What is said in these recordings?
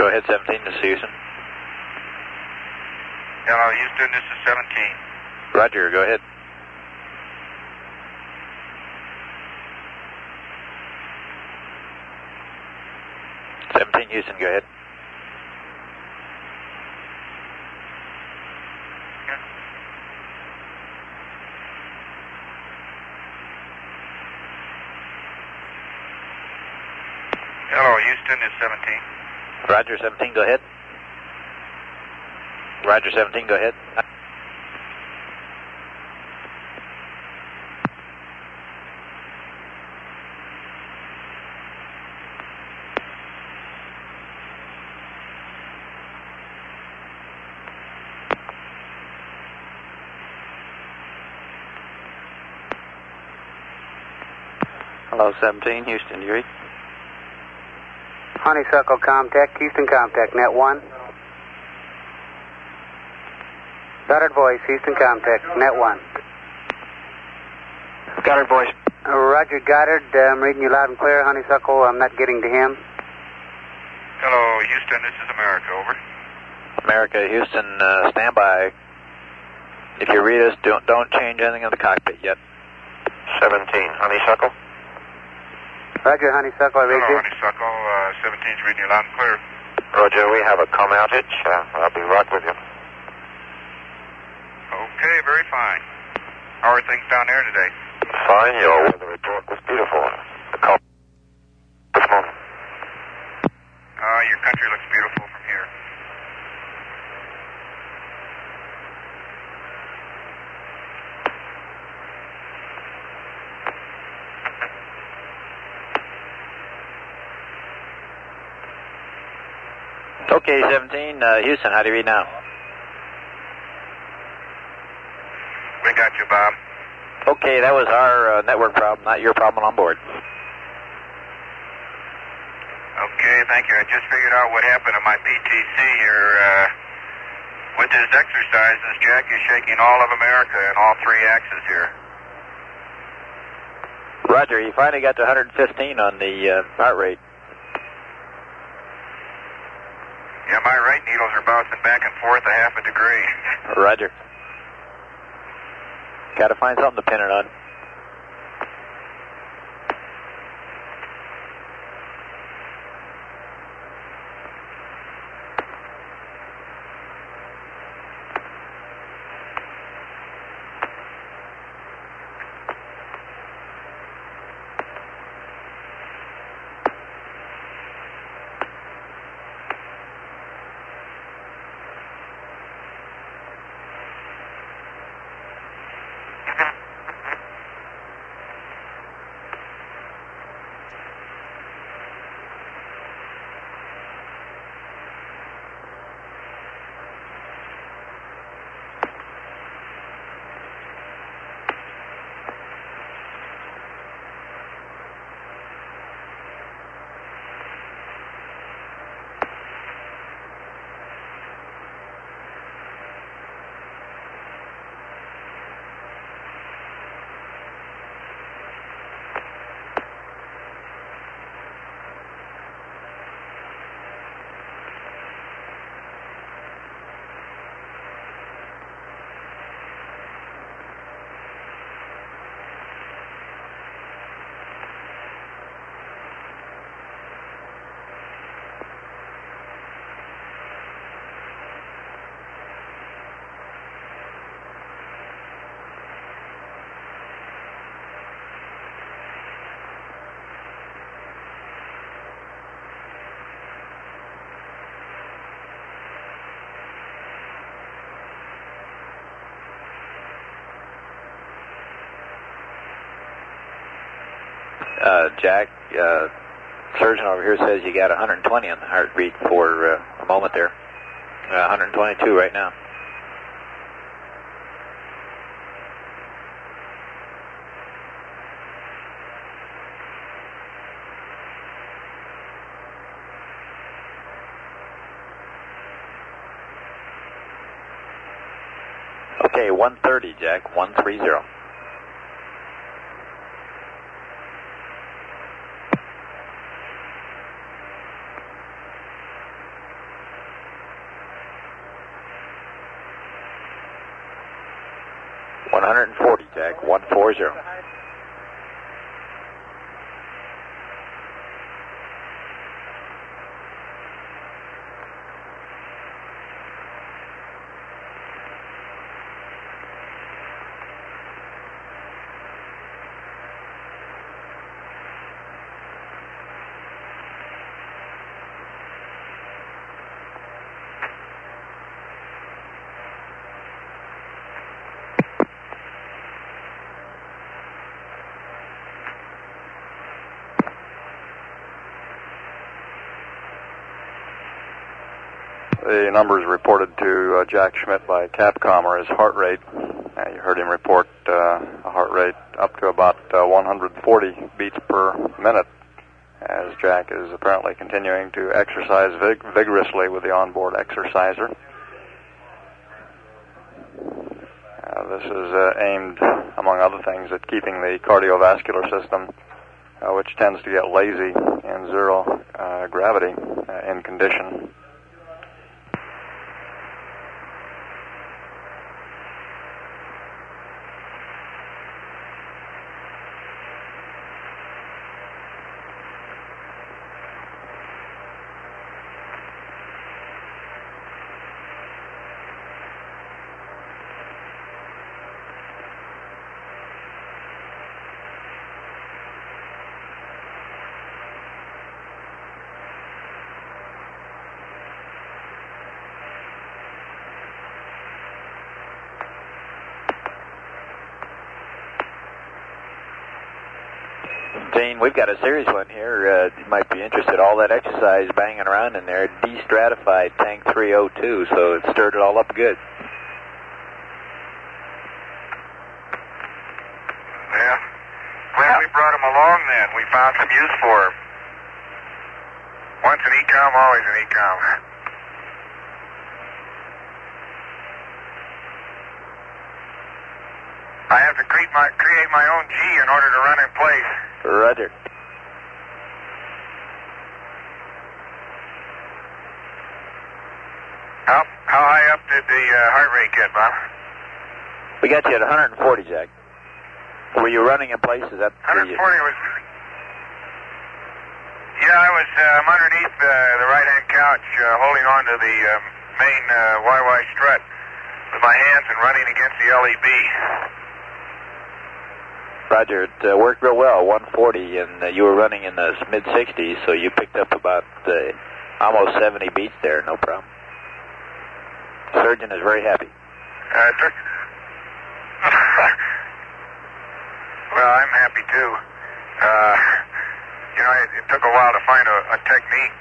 Go ahead, 17, this is Houston. Hello, Houston, this is 17. Roger, go ahead. Houston, go ahead. Hello, Houston, it's 17. Roger, 17, go ahead. Roger, 17, go ahead. Hello, 17, Houston, you read? Honeysuckle Comtech, Houston Comtech, net 1. Goddard voice, Houston Comtech, net 1. Goddard voice. Roger, Goddard, I'm reading you loud and clear. Honeysuckle, I'm not getting to him. Hello, Houston, this is America, over. America, Houston, stand by. If you read us, don't change anything in the cockpit yet. 17, Honeysuckle. Roger, Honeysuckle, I read you. Hello, Honeysuckle, 17's reading you loud and clear. Roger, we have a comm outage. I'll be right with you. Okay, very fine. How are things down there today? Fine, your weather report was beautiful. The call this morning. Your country looks beautiful from here. Okay, 17, Houston, how do you read now? We got you, Bob. Okay, that was our network problem, not your problem on board. Okay, thank you. I just figured out what happened to my PTC here. With his exercises, Jack is shaking all of America in all three axes here. Roger, you finally got to 115 on the heart rate. Yeah, my right needles are bouncing back and forth a half a degree. Roger. Gotta find something to pin it on. Jack, surgeon over here says you got 120 on the heartbeat for a moment there. 122 right now. Okay, 130, Jack, 130. 140, Jack, 140. The numbers reported to Jack Schmidt by Capcom are his heart rate. You heard him report a heart rate up to about 140 beats per minute, as Jack is apparently continuing to exercise vigorously with the onboard exerciser. This is aimed, among other things, at keeping the cardiovascular system, which tends to get lazy in zero gravity, in condition. Dean, we've got a serious one here. You might be interested. All that exercise banging around in there, destratified tank 302, so it stirred it all up good. Yeah. Glad we brought him along then. We found some use for him. Once an ECOM, always an ECOM. I have to create my own G in order to run in place. Roger. How high up did the heart rate get, Bob? We got you at 140, Jack. Were you running in place? Is that 140 was... Yeah, I was I'm underneath the right-hand couch, holding on to the main YY strut with my hands and running against the LEB. Roger, it worked real well, 140, and you were running in the mid-60s, so you picked up about almost 70 beats there, no problem. Surgeon is very happy. Well, I'm happy too. You know, it took a while to find a technique.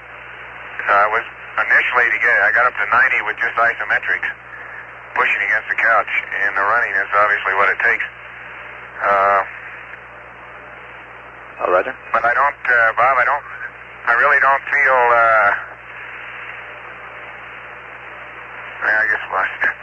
I got up to 90 with just isometrics, pushing against the couch, and the running is obviously what it takes. Roger. But I don't, Bob, I really don't feel, I guess lost.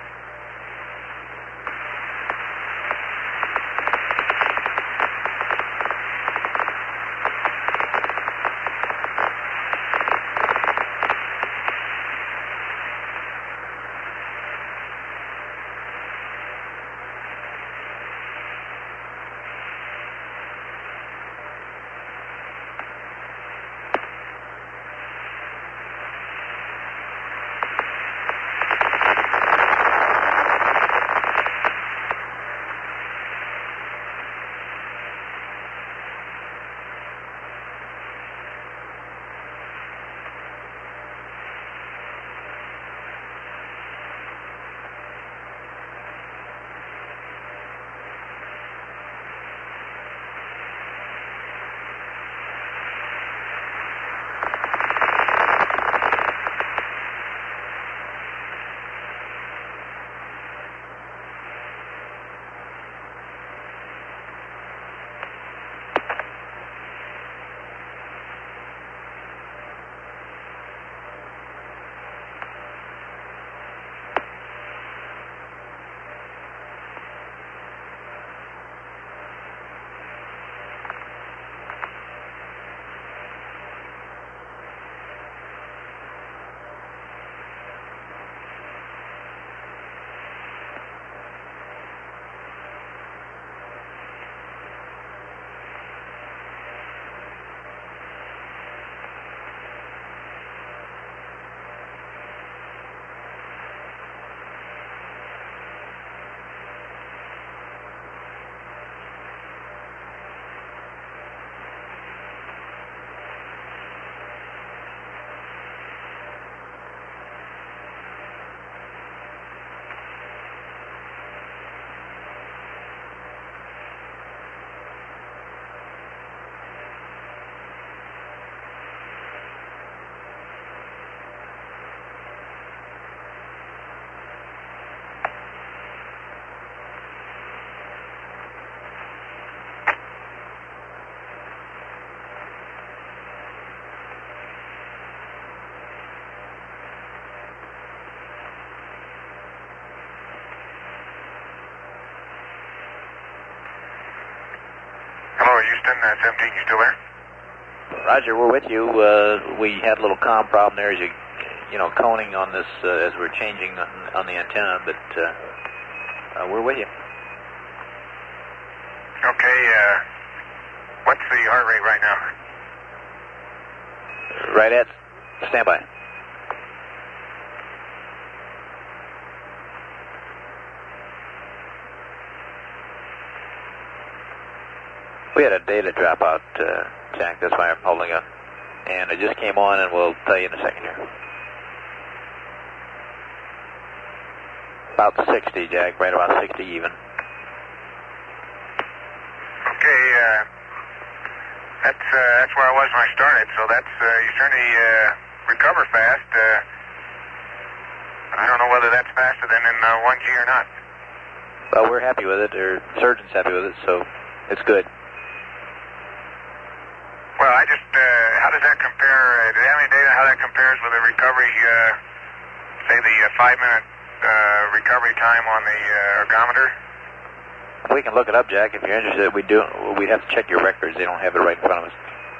17, you still there? Roger, we're with you. We had a little comm problem there as you know, coning on this as we're changing on the antenna, but we're with you. Okay, what's the heart rate right now? Right at standby. We had a data dropout, Jack, that's why I'm holding up. And it just came on, and we'll tell you in a second here. About 60, Jack, right about 60 even. Okay, that's where I was when I started, so that's, you certainly recover fast. I don't know whether that's faster than in 1G or not. Well, we're happy with it, or the surgeon's happy with it, so it's good. Well, how does that compare, do you have any data how that compares with the recovery, say the 5-minute recovery time on the ergometer? We can look it up, Jack, if you're interested. We'd have to check your records. They don't have it right in front of us.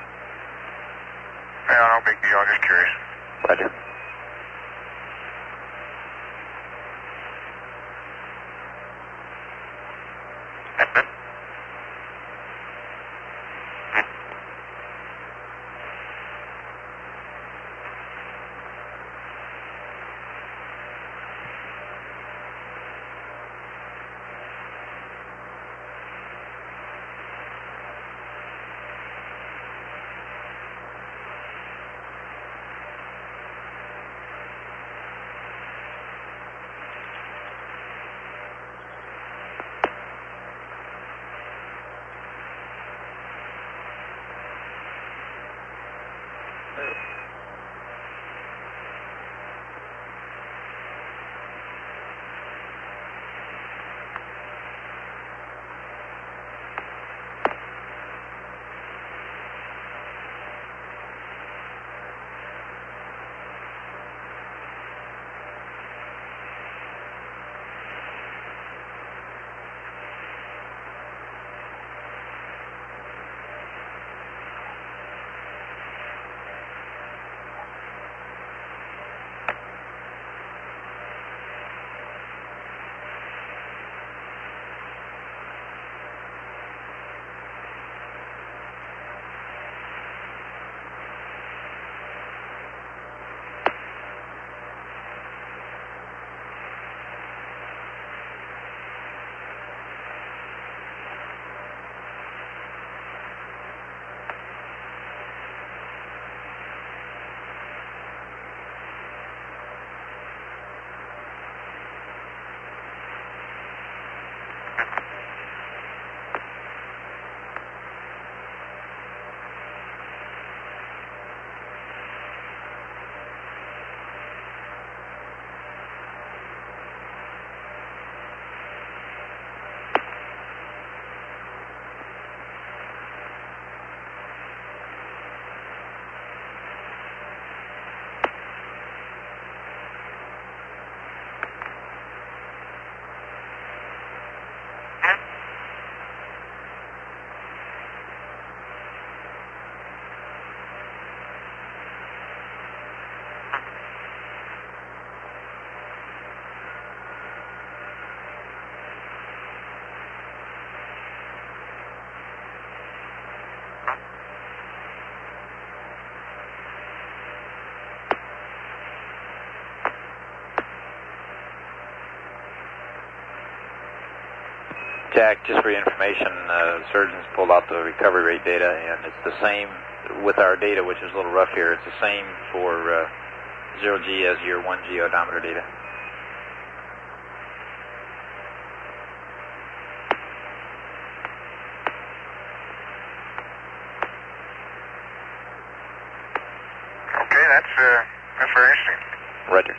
Well, no big deal, just curious. Roger. Jack, just for your information, surgeons pulled out the recovery rate data, and it's the same with our data, which is a little rough here. It's the same for 0G as your 1G odometer data. Okay, that's very interesting. Roger.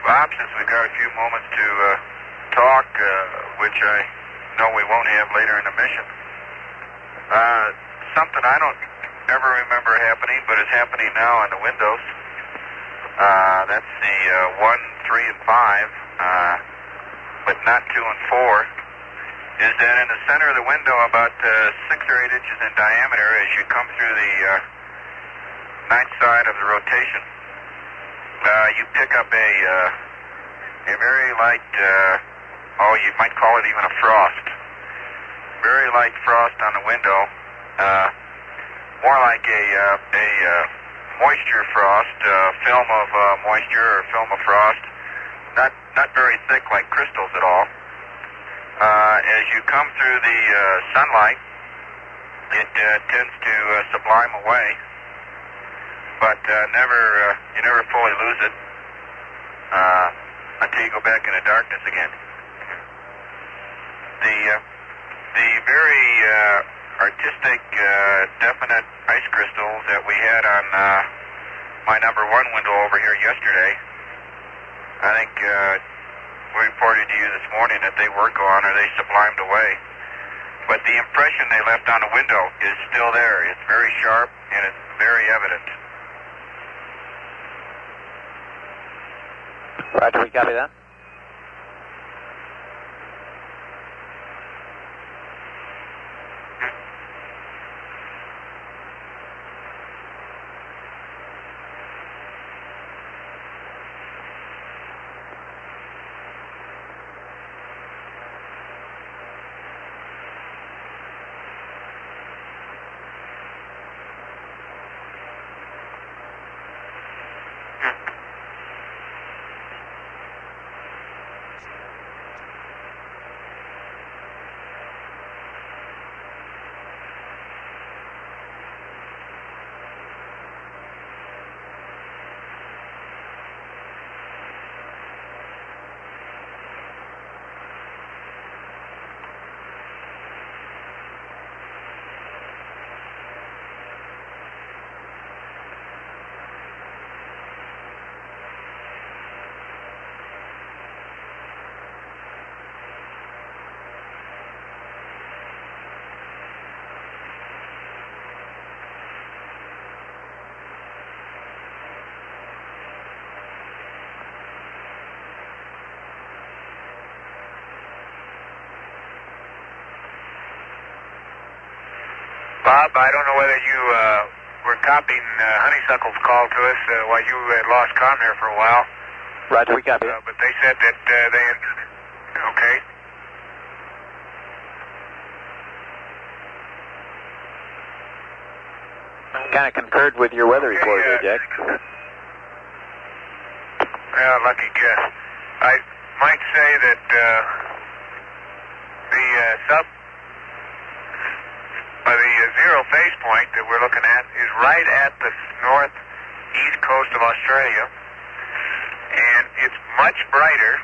Bob, since we've got a few moments to talk, which I know we won't have later in the mission, something I don't ever remember happening, but it's happening now on the windows. That's the 1, 3, and 5, but not 2 and 4, is that in the center of the window, about 6 or 8 inches in diameter, as you come through the night side of the rotation, you pick up a very light, you might call it even a frost. Very light frost on the window, more like a moisture frost, film of moisture or film of frost, not very thick like crystals at all. As you come through the sunlight, it tends to sublime away, but you never fully lose it until you go back into darkness again. The very artistic, definite ice crystals that we had on my number 1 window over here yesterday, I think we reported to you this morning that they were gone or they sublimed away. But the impression they left on the window is still there. It's very sharp and it's very evident. Roger, we copy that. Bob, I don't know whether you were copying Honeysuckle's call to us while you had lost comm here for a while. Roger, we copy. But they said that they had... Okay. Kind of concurred with your weather report there, Jack. Yeah, lucky guess. I might say that the zero phase point that we're looking at is right at the northeast coast of Australia, and it's much brighter.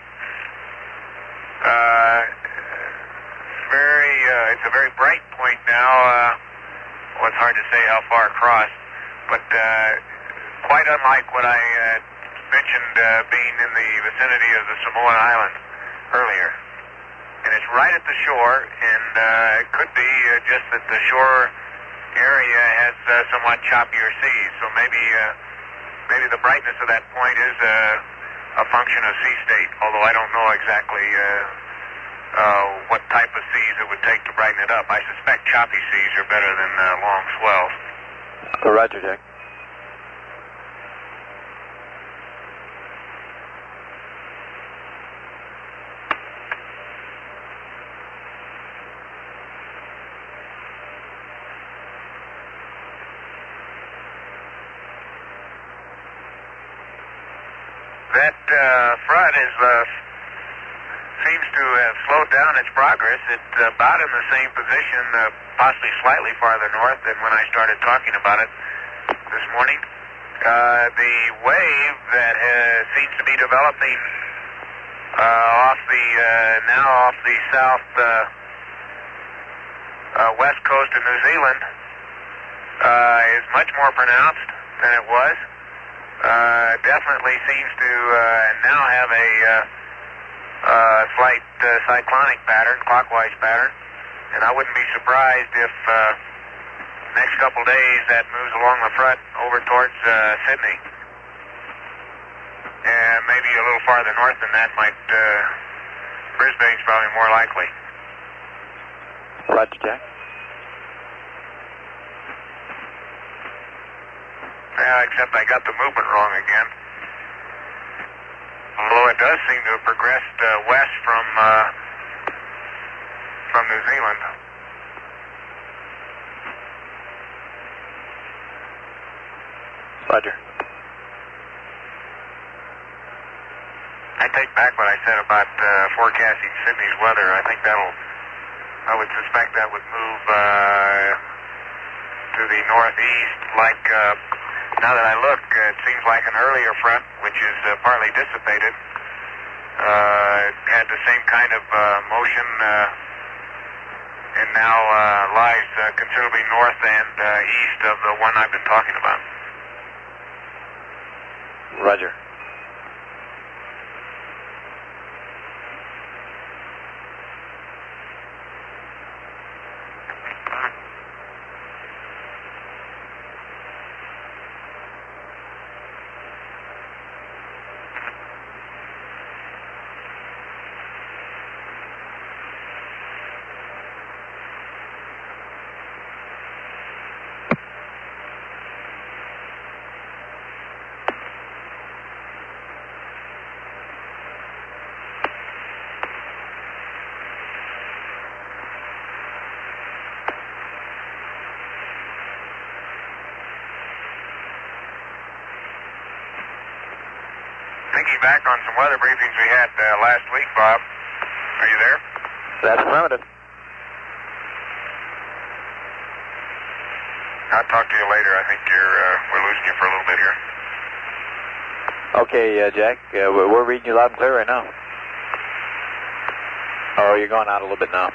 It's a very bright point now. Well, it's hard to say how far across, but quite unlike what I mentioned being in the vicinity of the Samoan Islands earlier. And it's right at the shore, and it could be just that the shore area has somewhat choppier seas, so maybe the brightness of that point is a function of sea state, although I don't know exactly what type of seas it would take to brighten it up. I suspect choppy seas are better than long swells. Roger, Jack. That front seems to have slowed down its progress. It's about in the same position, possibly slightly farther north than when I started talking about it this morning. The wave that seems to be developing off the south west coast of New Zealand is much more pronounced than it was. definitely seems to now have a slight cyclonic pattern, clockwise pattern, and I wouldn't be surprised if next couple days that moves along the front over towards Sydney. And maybe a little farther north than that might, Brisbane's probably more likely. Roger, Jack. Yeah, except I got the movement wrong again. Although it does seem to have progressed west from New Zealand. Roger. I take back what I said about forecasting Sydney's weather. I think I would suspect that would move to the northeast. Like, now that I look, it seems like an earlier front, which is partly dissipated, had the same kind of motion, and now lies considerably north and east of the one I've been talking about. Roger. Thinking back on some weather briefings we had last week, Bob. Are you there? That's affirmative. I'll talk to you later. I think we're losing you for a little bit here. Okay, Jack, we're reading you loud and clear right now. Oh, you're going out a little bit now.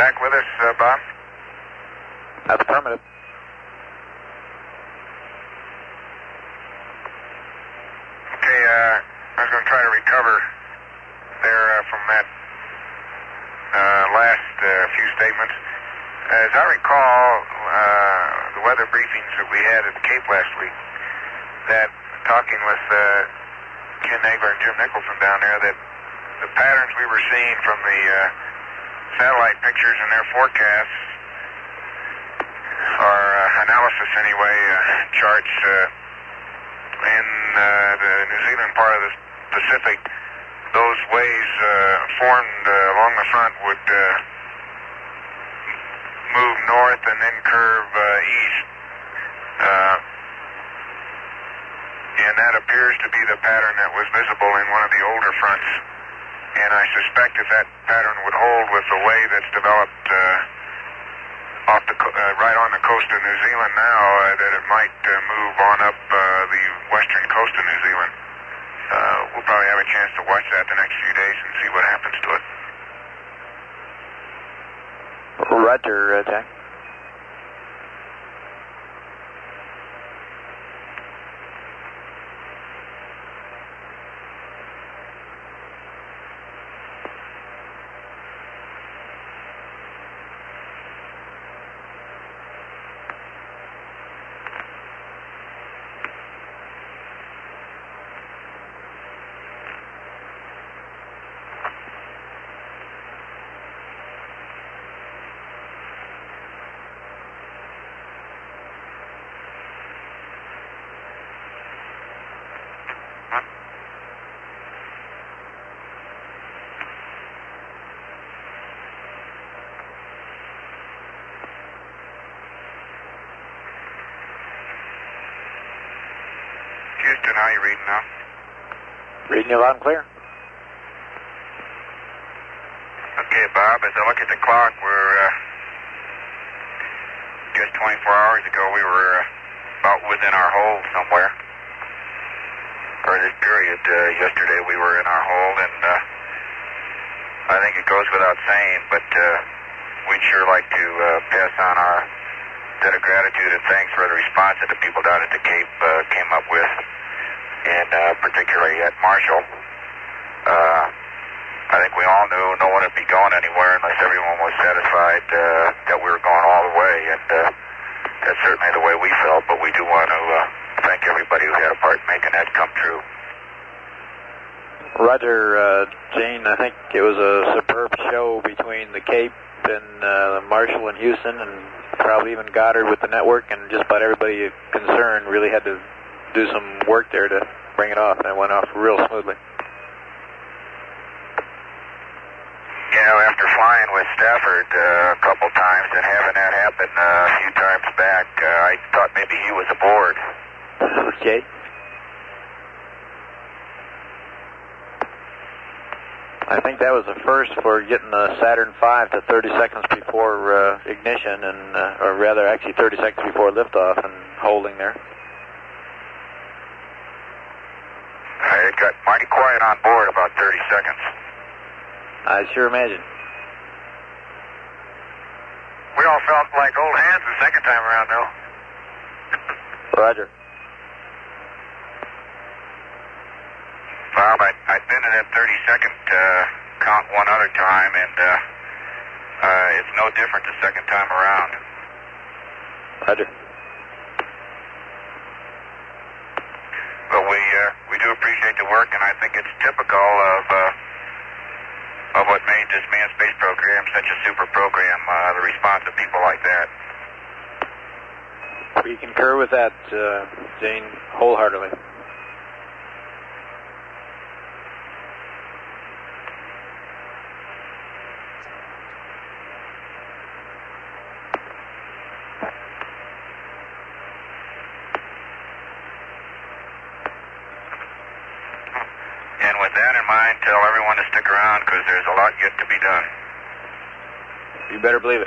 back with us, Bob? That's affirmative. Okay, I was going to try to recover there from that last few statements. As I recall, the weather briefings that we had at the Cape last week, that talking with Ken Nagler and Jim Nicholson down there, that the patterns we were seeing from the satellite pictures and their forecasts, or analysis anyway, charts in the New Zealand part of the Pacific, those waves formed along the front would move north and then curve east. And that appears to be the pattern that was visible in one of the older fronts. And I suspect if that pattern would hold with the way that's developed right on the coast of New Zealand now, that it might move on up the western coast of New Zealand. We'll probably have a chance to watch that the next few days and see what happens to it. Roger, Jack. Houston, how are you reading now? Reading you loud and clear. Okay, Bob, as I look at the clock, we're just 24 hours ago, we were about within our hold somewhere. For this period, yesterday we were in our hold, and I think it goes without saying, but we'd sure like to pass on our debt of gratitude and thanks for the response that the people down at the Cape came up with, and particularly at Marshall. I think we all knew no one would be going anywhere unless everyone was satisfied that we were going all the way, and that's certainly the way we felt, but we do want to thank everybody who had a part in making that come true. Roger, Gene, I think it was a superb show between the Cape and Marshall and Houston, and probably even Goddard with the network, and just about everybody concerned really had to do some work there to bring it off, and it went off real smoothly. You know, after flying with Stafford a couple times and having that happen a few times back, I thought maybe he was aboard. Okay. I think that was the first for getting the Saturn V to 30 seconds before ignition, and or rather actually 30 seconds before liftoff and holding there. It got mighty quiet on board about 30 seconds. I sure imagine. We all felt like old hands the second time around, though. Roger. Bob, I've been at that 30-second count one other time, and it's no different the second time around. Roger. But we do appreciate the work, and I think it's typical of what made this manned space program such a super program, the response of people like that. We concur with that, Gene, wholeheartedly. And with that in mind, tell everyone to stick around because there's a lot yet to be done. You better believe it.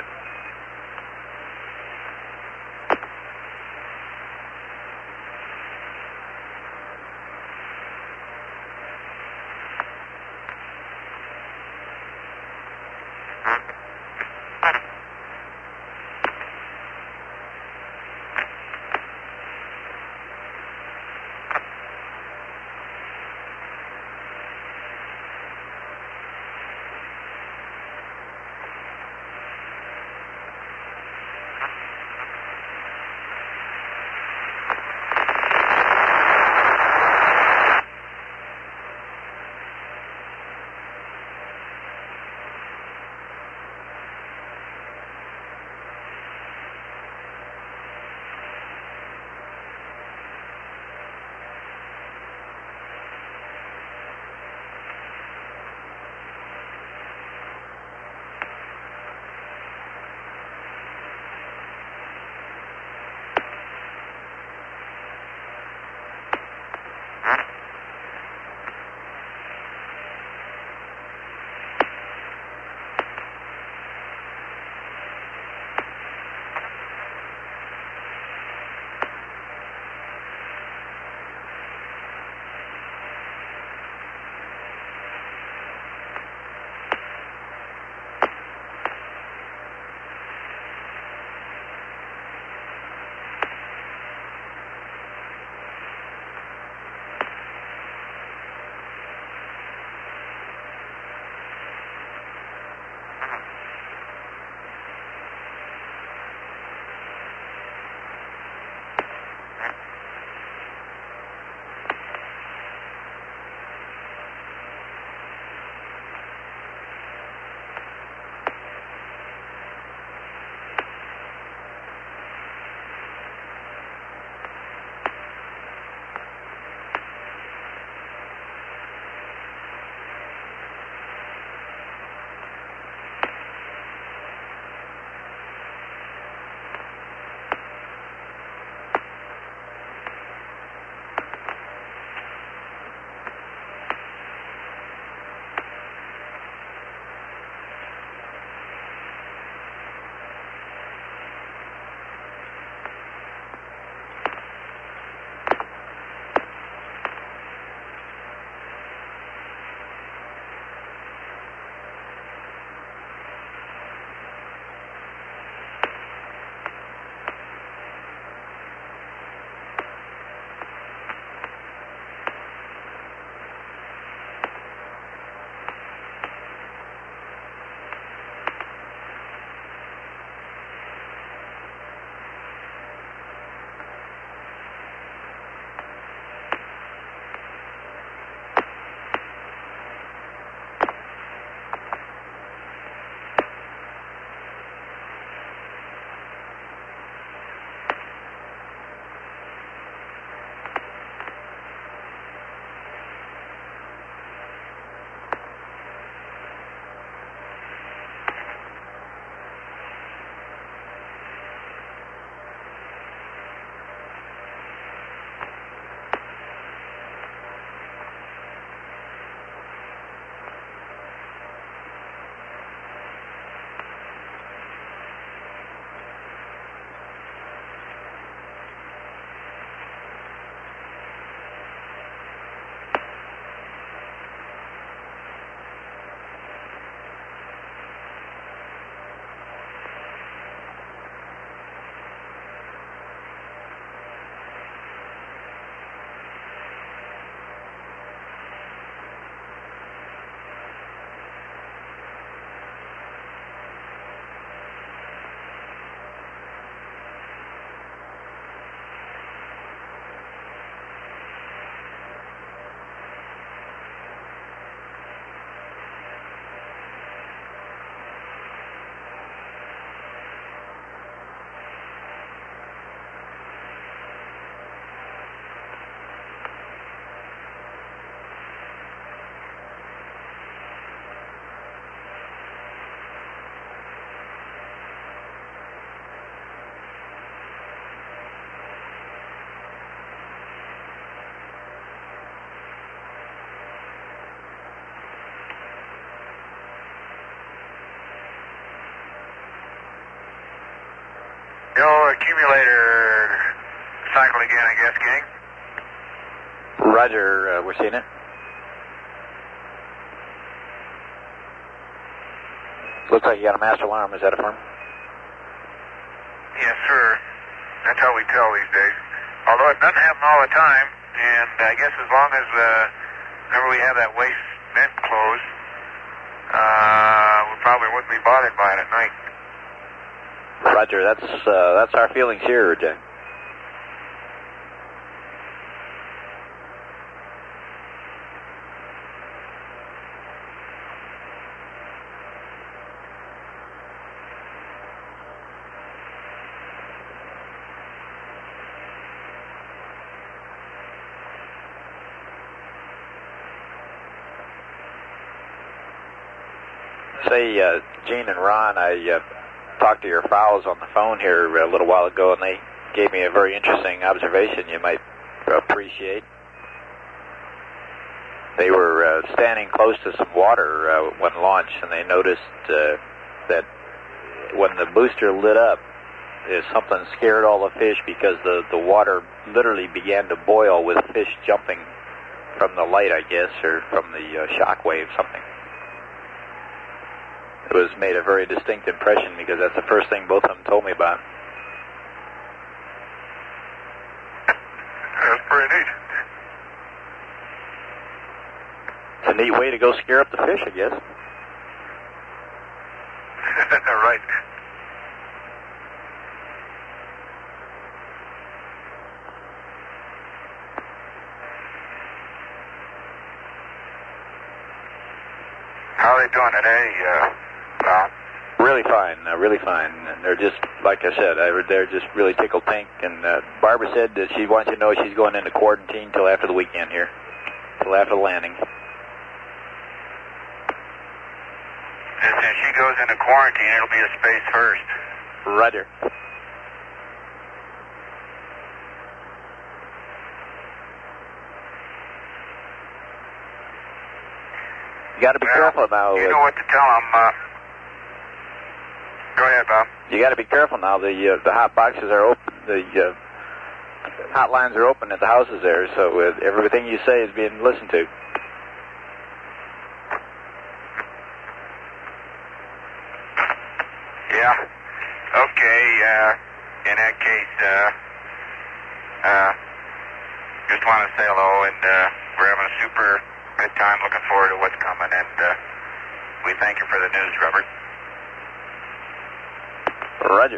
No accumulator cycle again, I guess, gang. Roger, we're seeing it. Looks like you got a master alarm. Is that affirmed? Yes, sir. That's how we tell these days. Although it doesn't happen all the time, and I guess as long as whenever we have that waste vent closed, we probably wouldn't be bothered by it at night. Roger, that's our feelings here, Jack. Say, Gene and Ron, I talked to your fowls on the phone here a little while ago, and they gave me a very interesting observation you might appreciate. They were standing close to some water when launched, and they noticed that when the booster lit up, something scared all the fish because the water literally began to boil with fish jumping from the light, I guess, or from the shock wave, something. It was made a very distinct impression because that's the first thing both of them told me about. That's pretty neat. It's a neat way to go scare up the fish, I guess. Right. How are they doing today, Bob? Really fine, really fine. And they're just, like I said, they're just really tickled pink. And Barbara said that she wants you to know she's going into quarantine till after the weekend here, till after the landing. And if she goes into quarantine, it'll be a space first. Roger. You got to be careful now. You know what to tell them. Go ahead, Bob. You got to be careful now. The hot boxes are open. The hotlines are open at the houses there, so everything you say is being listened to. Yeah. Okay. In that case, just want to say hello, and we're having a super good time. Looking forward to what's coming, and we thank you for the news, Robert. Roger.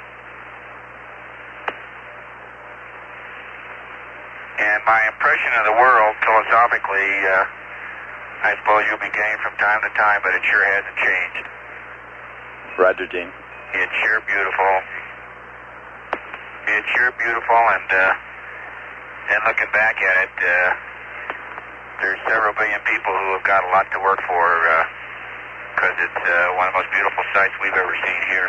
And my impression of the world, philosophically, I suppose you'll be getting from time to time, but it sure hasn't changed. Roger, Gene. It's sure beautiful. It's sure beautiful, and looking back at it, there's several billion people who have got a lot to work for, because it's one of the most beautiful sights we've ever seen here.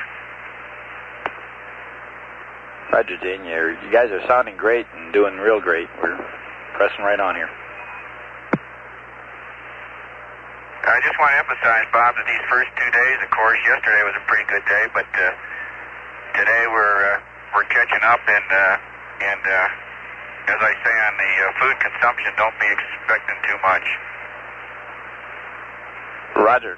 Roger, Gene. You guys are sounding great and doing real great. We're pressing right on here. I just want to emphasize, Bob, that these first 2 days, of course, yesterday was a pretty good day, but today we're catching up, and as I say on the food consumption, don't be expecting too much. Roger.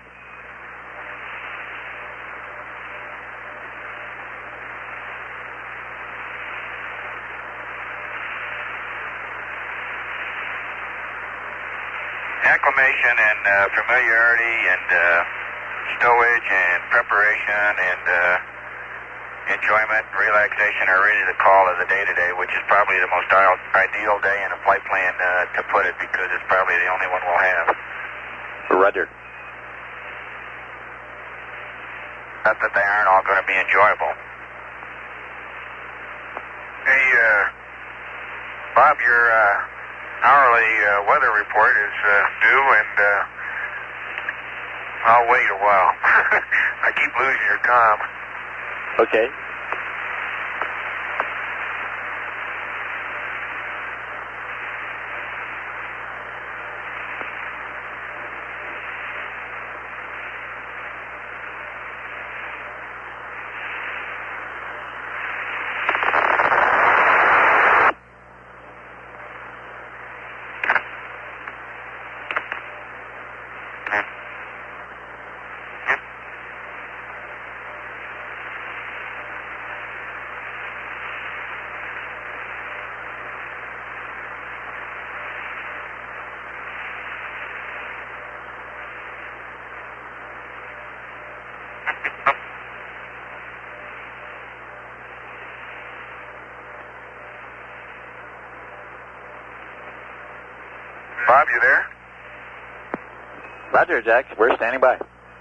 Acclimation and familiarity and stowage and preparation and enjoyment and relaxation are really the call of the day today, which is probably the most ideal day in a flight plan to put it, because it's probably the only one we'll have. Roger. Not that they aren't all going to be enjoyable. Hey, Bob, your hourly weather report is due, and I'll wait a while. I keep losing your Tom. Okay. you there? Roger, Jack. We're standing by.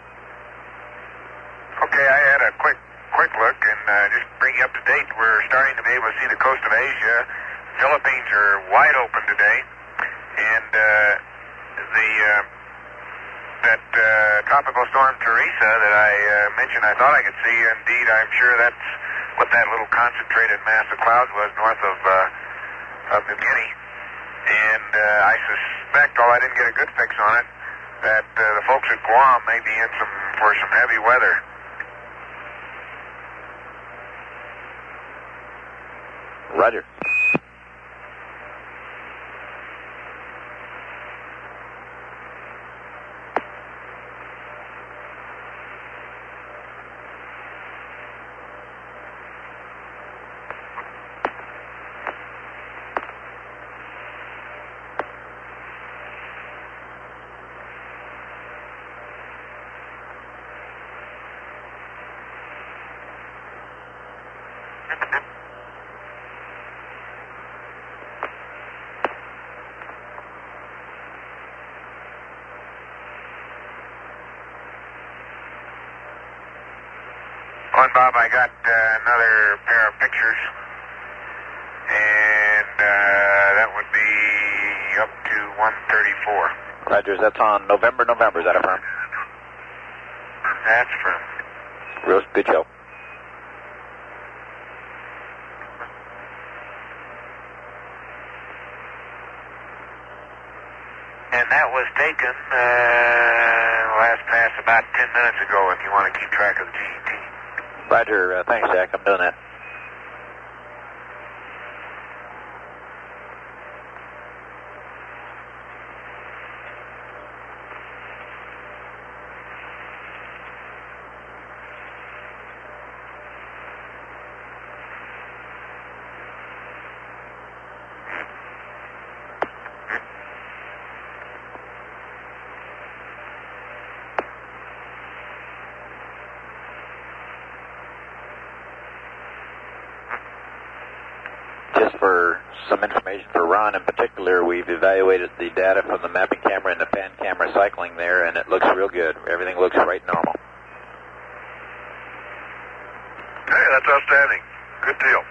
Okay, I had a quick look and just bring you up to date. We're starting to be able to see the coast of Asia. Philippines are wide open today, and that tropical storm Teresa that I mentioned, I thought I could see. Indeed, I'm sure that's what that little concentrated mass of clouds was north of New Guinea. And I suspect, although I didn't get a good fix on it, that the folks at Guam may be in for some heavy weather. Roger. On, Bob, I got another pair of pictures, and that would be up to 134. Roger, that's on November. Is that a firm? That's firm. Real good show. And that was taken last pass about 10 minutes ago, if you want to keep track of the GET. Roger, thanks, Jack. I'm doing that. Just for some information for Ron in particular, we've evaluated the data from the mapping camera and the pan camera cycling there, and it looks real good. Everything looks right normal. Hey, that's outstanding. Good deal.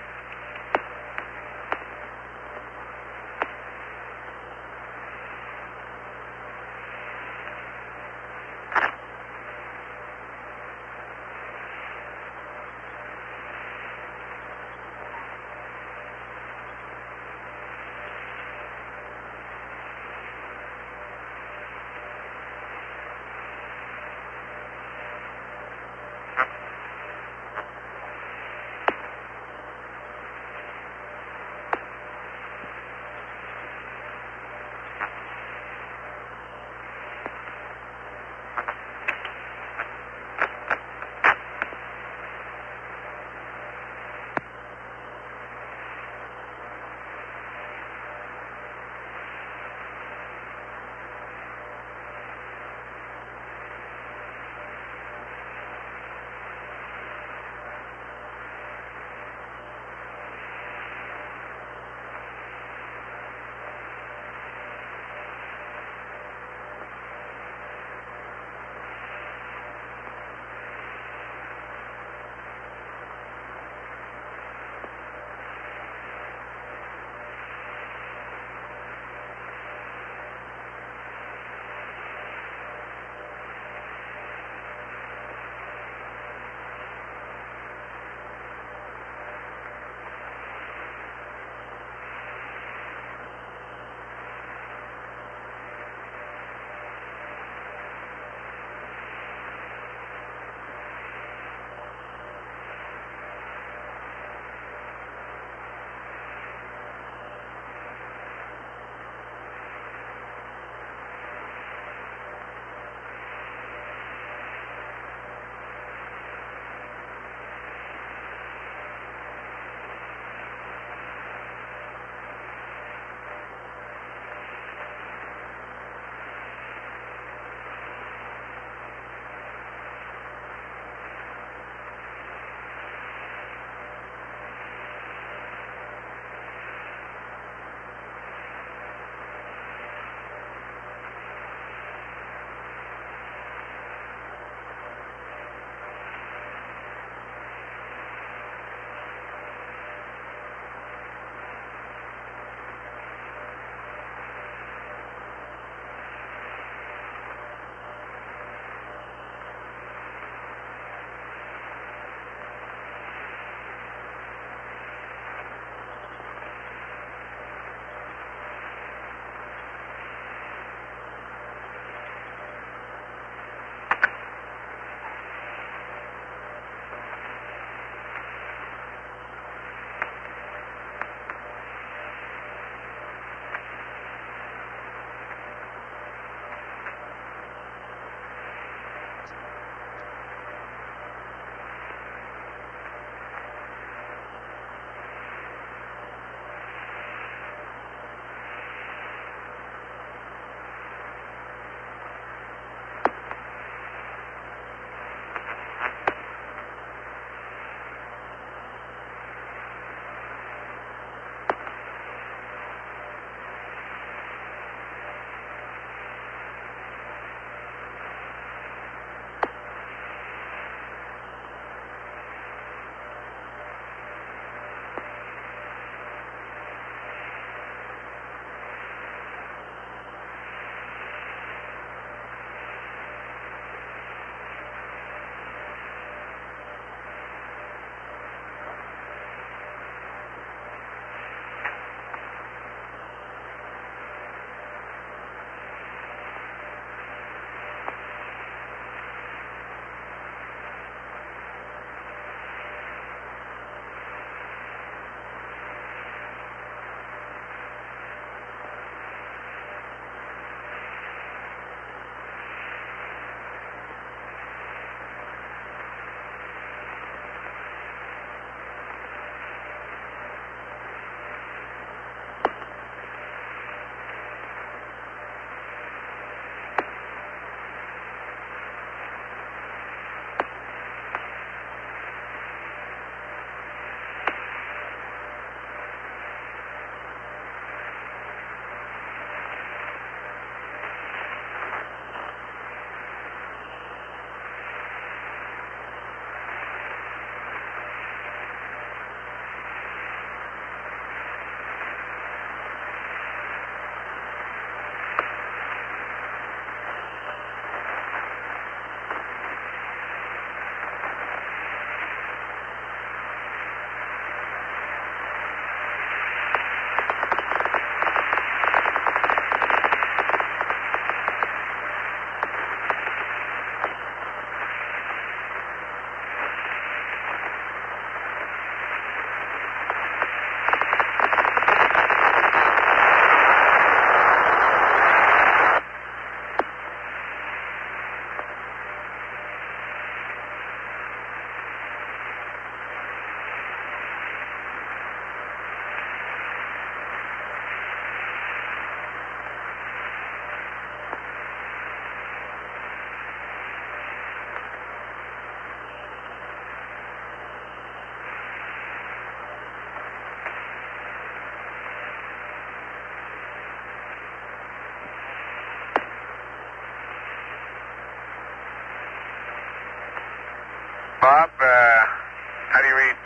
Bob, how do you read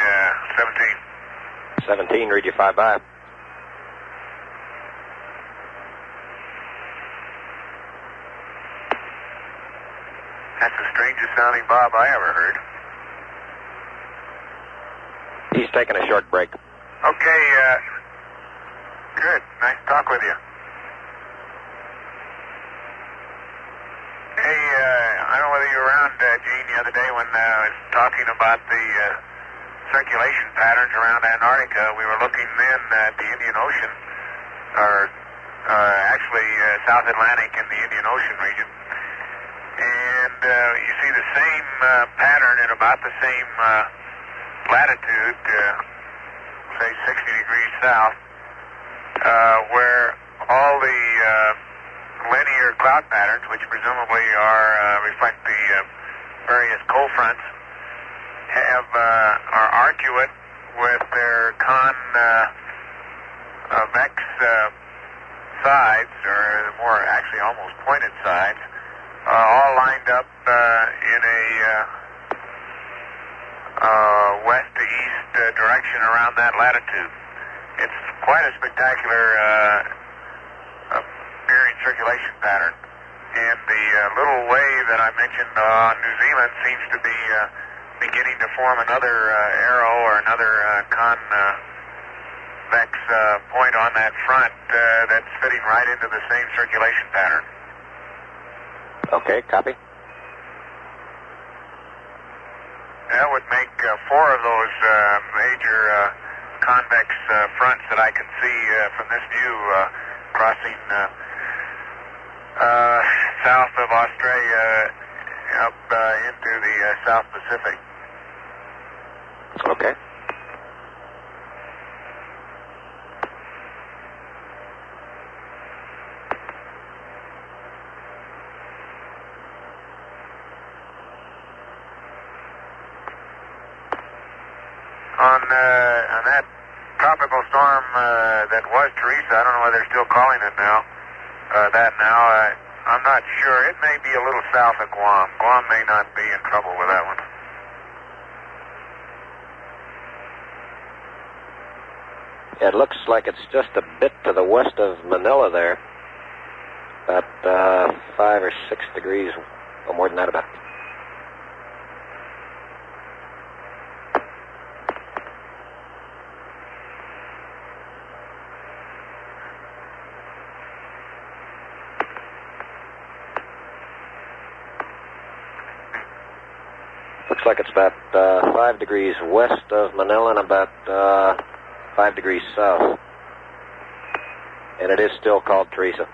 17? 17, read you 5-5. That's the strangest sounding Bob I ever heard. He's taking a short break. Okay, good. Nice to talk with you. Hey, I don't know whether you were around, Gene, the other day when I was talking about the circulation patterns around Antarctica. We were looking then at the Indian Ocean, or actually South Atlantic and the Indian Ocean region. And you see the same pattern at about the same latitude, say 60 degrees south, where all the linear cloud patterns, which presumably reflect the various cold fronts, are arcuate with their convex sides, or more actually almost pointed sides, all lined up in a west to east direction around that latitude. It's quite a spectacular appearing circulation pattern. And the little wave that I mentioned on New Zealand seems to be beginning to form another arrow or another convex point on that front that's fitting right into the same circulation pattern. Okay, copy. That would make 4 of those major convex fronts that I can see from this view crossing south of Australia up into the South Pacific. Okay. On that tropical storm that was Teresa, I don't know whether they're still calling it now, I'm not sure. It may be a little south of Guam. Guam may not be in trouble with that one. It looks like it's just a bit to the west of Manila there. About 5 or 6 degrees, or more than that about. Looks like it's about 5 degrees west of Manila and about 5 degrees south. And it is still called Teresa.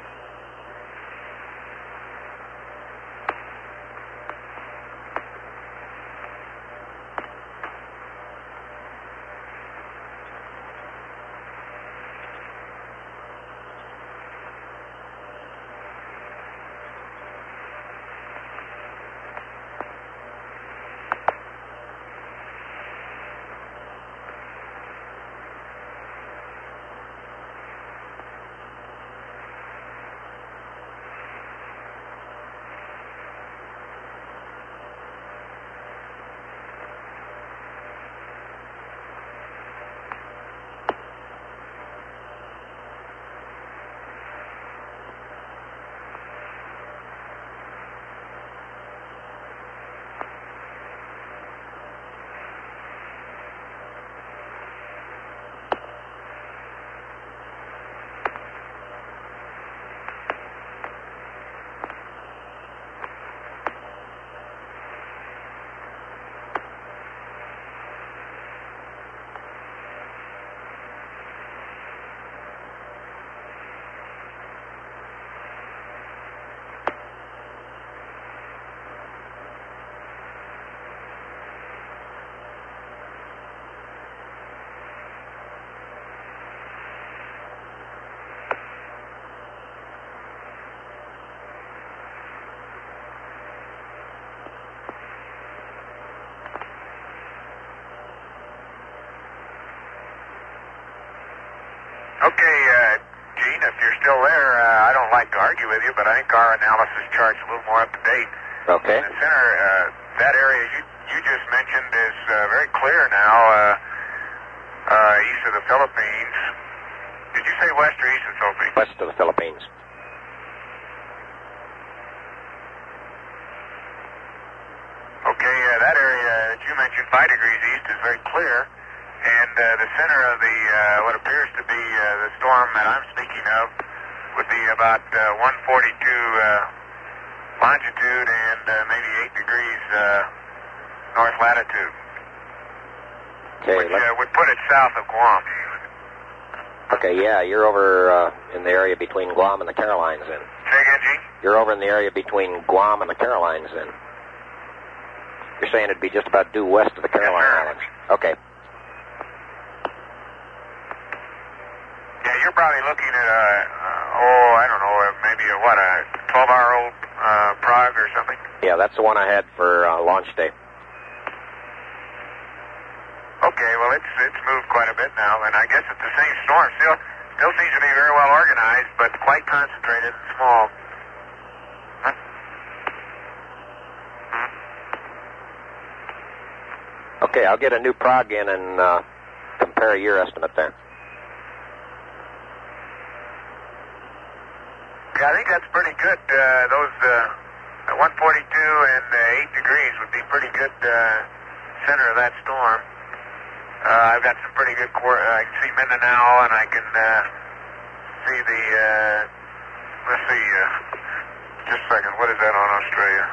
Okay, Gene, if you're still there, I don't like to argue with you, but I think our analysis chart's a little more up to date. Okay. In the center, that area you you just mentioned is very clear now, east of the Philippines. Did you say west or east of the Philippines? West of the Philippines. Okay, that area that you mentioned, 5 degrees east, is very clear. And the center of the what appears to be the storm that I'm speaking of would be about 142 longitude and maybe 8 degrees north latitude, Okay. which would put it south of Guam. Okay, yeah, you're over in the area between Guam and the Carolines then. Say again, Gene? You're over in the area between Guam and the Carolines then. You're saying it'd be just about due west of the Caroline Yes, sir. Islands. Okay. Yeah, you're probably looking at I don't know, maybe a 12-hour-old Prague or something? Yeah, that's the one I had for launch day. Okay, well, it's moved quite a bit now, and I guess it's the same storm. Still seems to be very well organized, but quite concentrated and small. Huh? Okay, I'll get a new prog in and compare your estimate there. Yeah, I think that's pretty good. Those 142 and 8 degrees would be pretty good center of that storm. I've got some pretty good I can see Mindanao, and I can see the, let's see, just a second, what is that on Australia?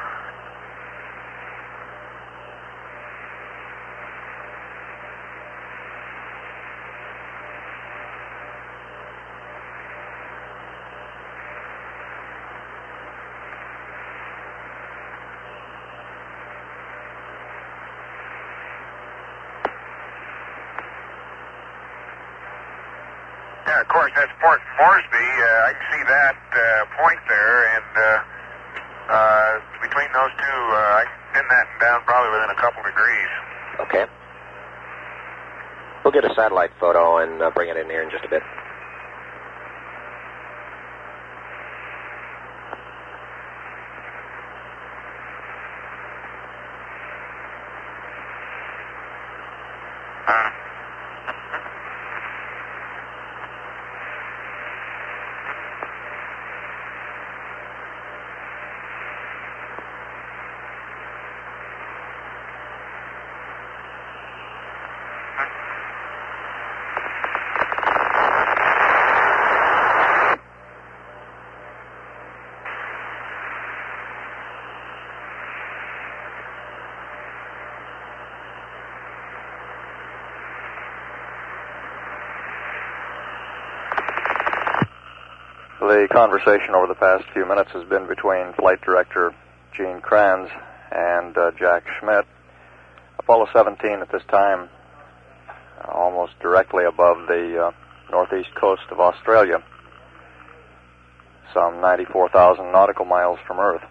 Yeah, of course, that's Port Moresby. I can see that point there, and between those two, I can pin that down probably within a couple degrees. Okay. We'll get a satellite photo and bring it in here in just a bit. The conversation over the past few minutes has been between Flight Director Gene Kranz and Jack Schmitt. Apollo 17 at this time, almost directly above the northeast coast of Australia, some 94,000 nautical miles from Earth.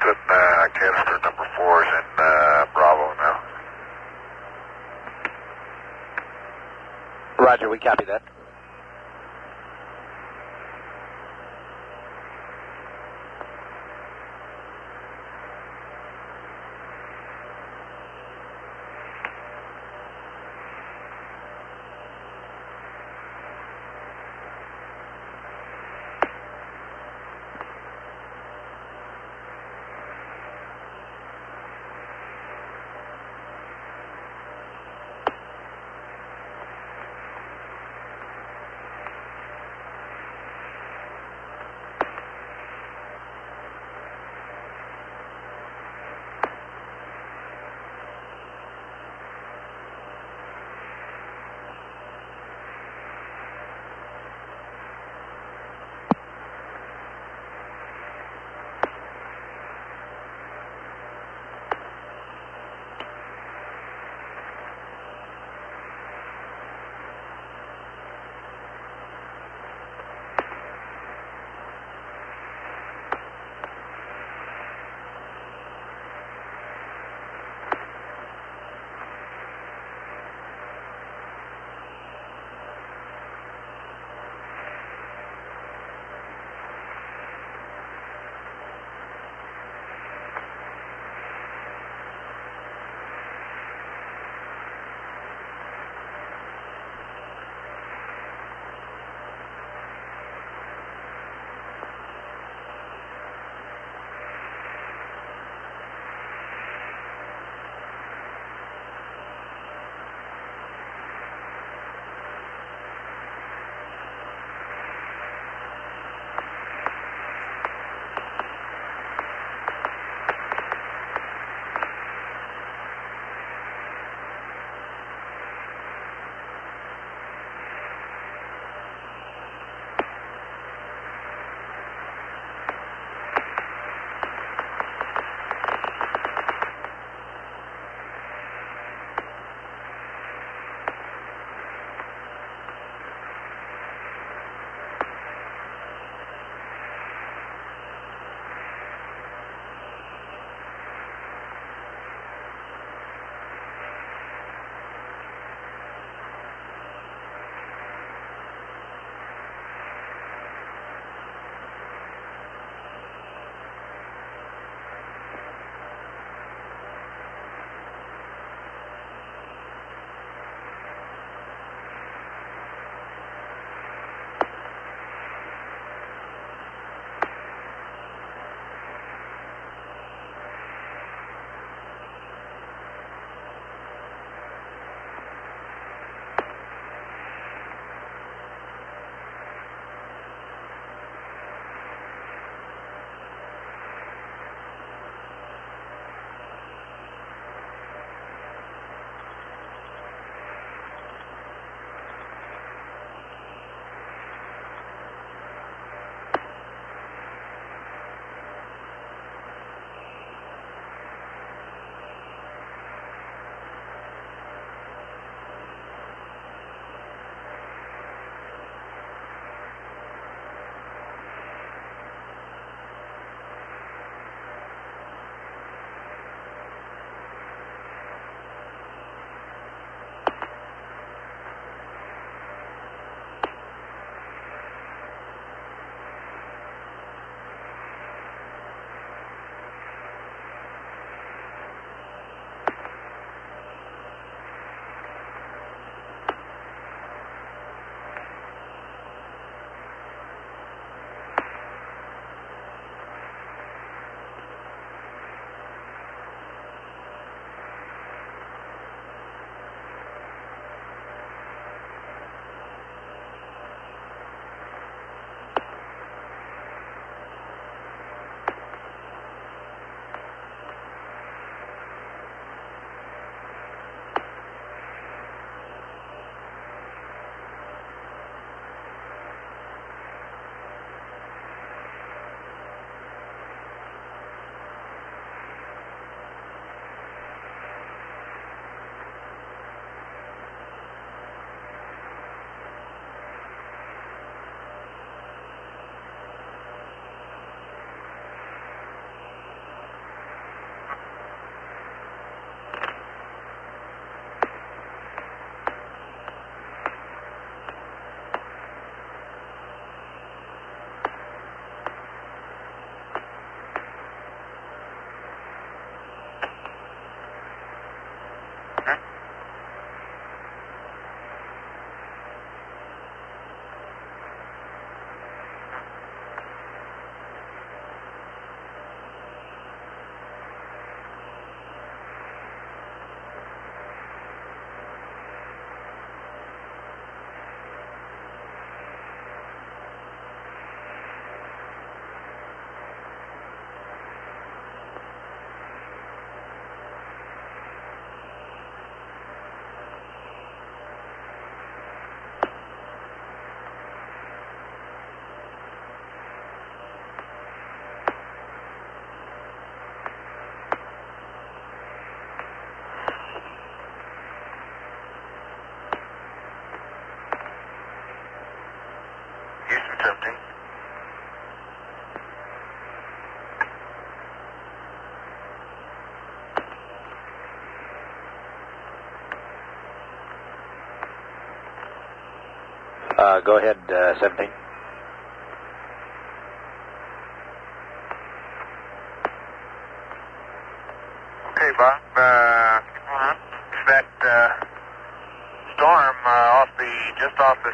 Houston, canister number 4 is in Bravo now. Roger, we copy that. Go ahead, 17. Okay, Bob. It's that storm just off the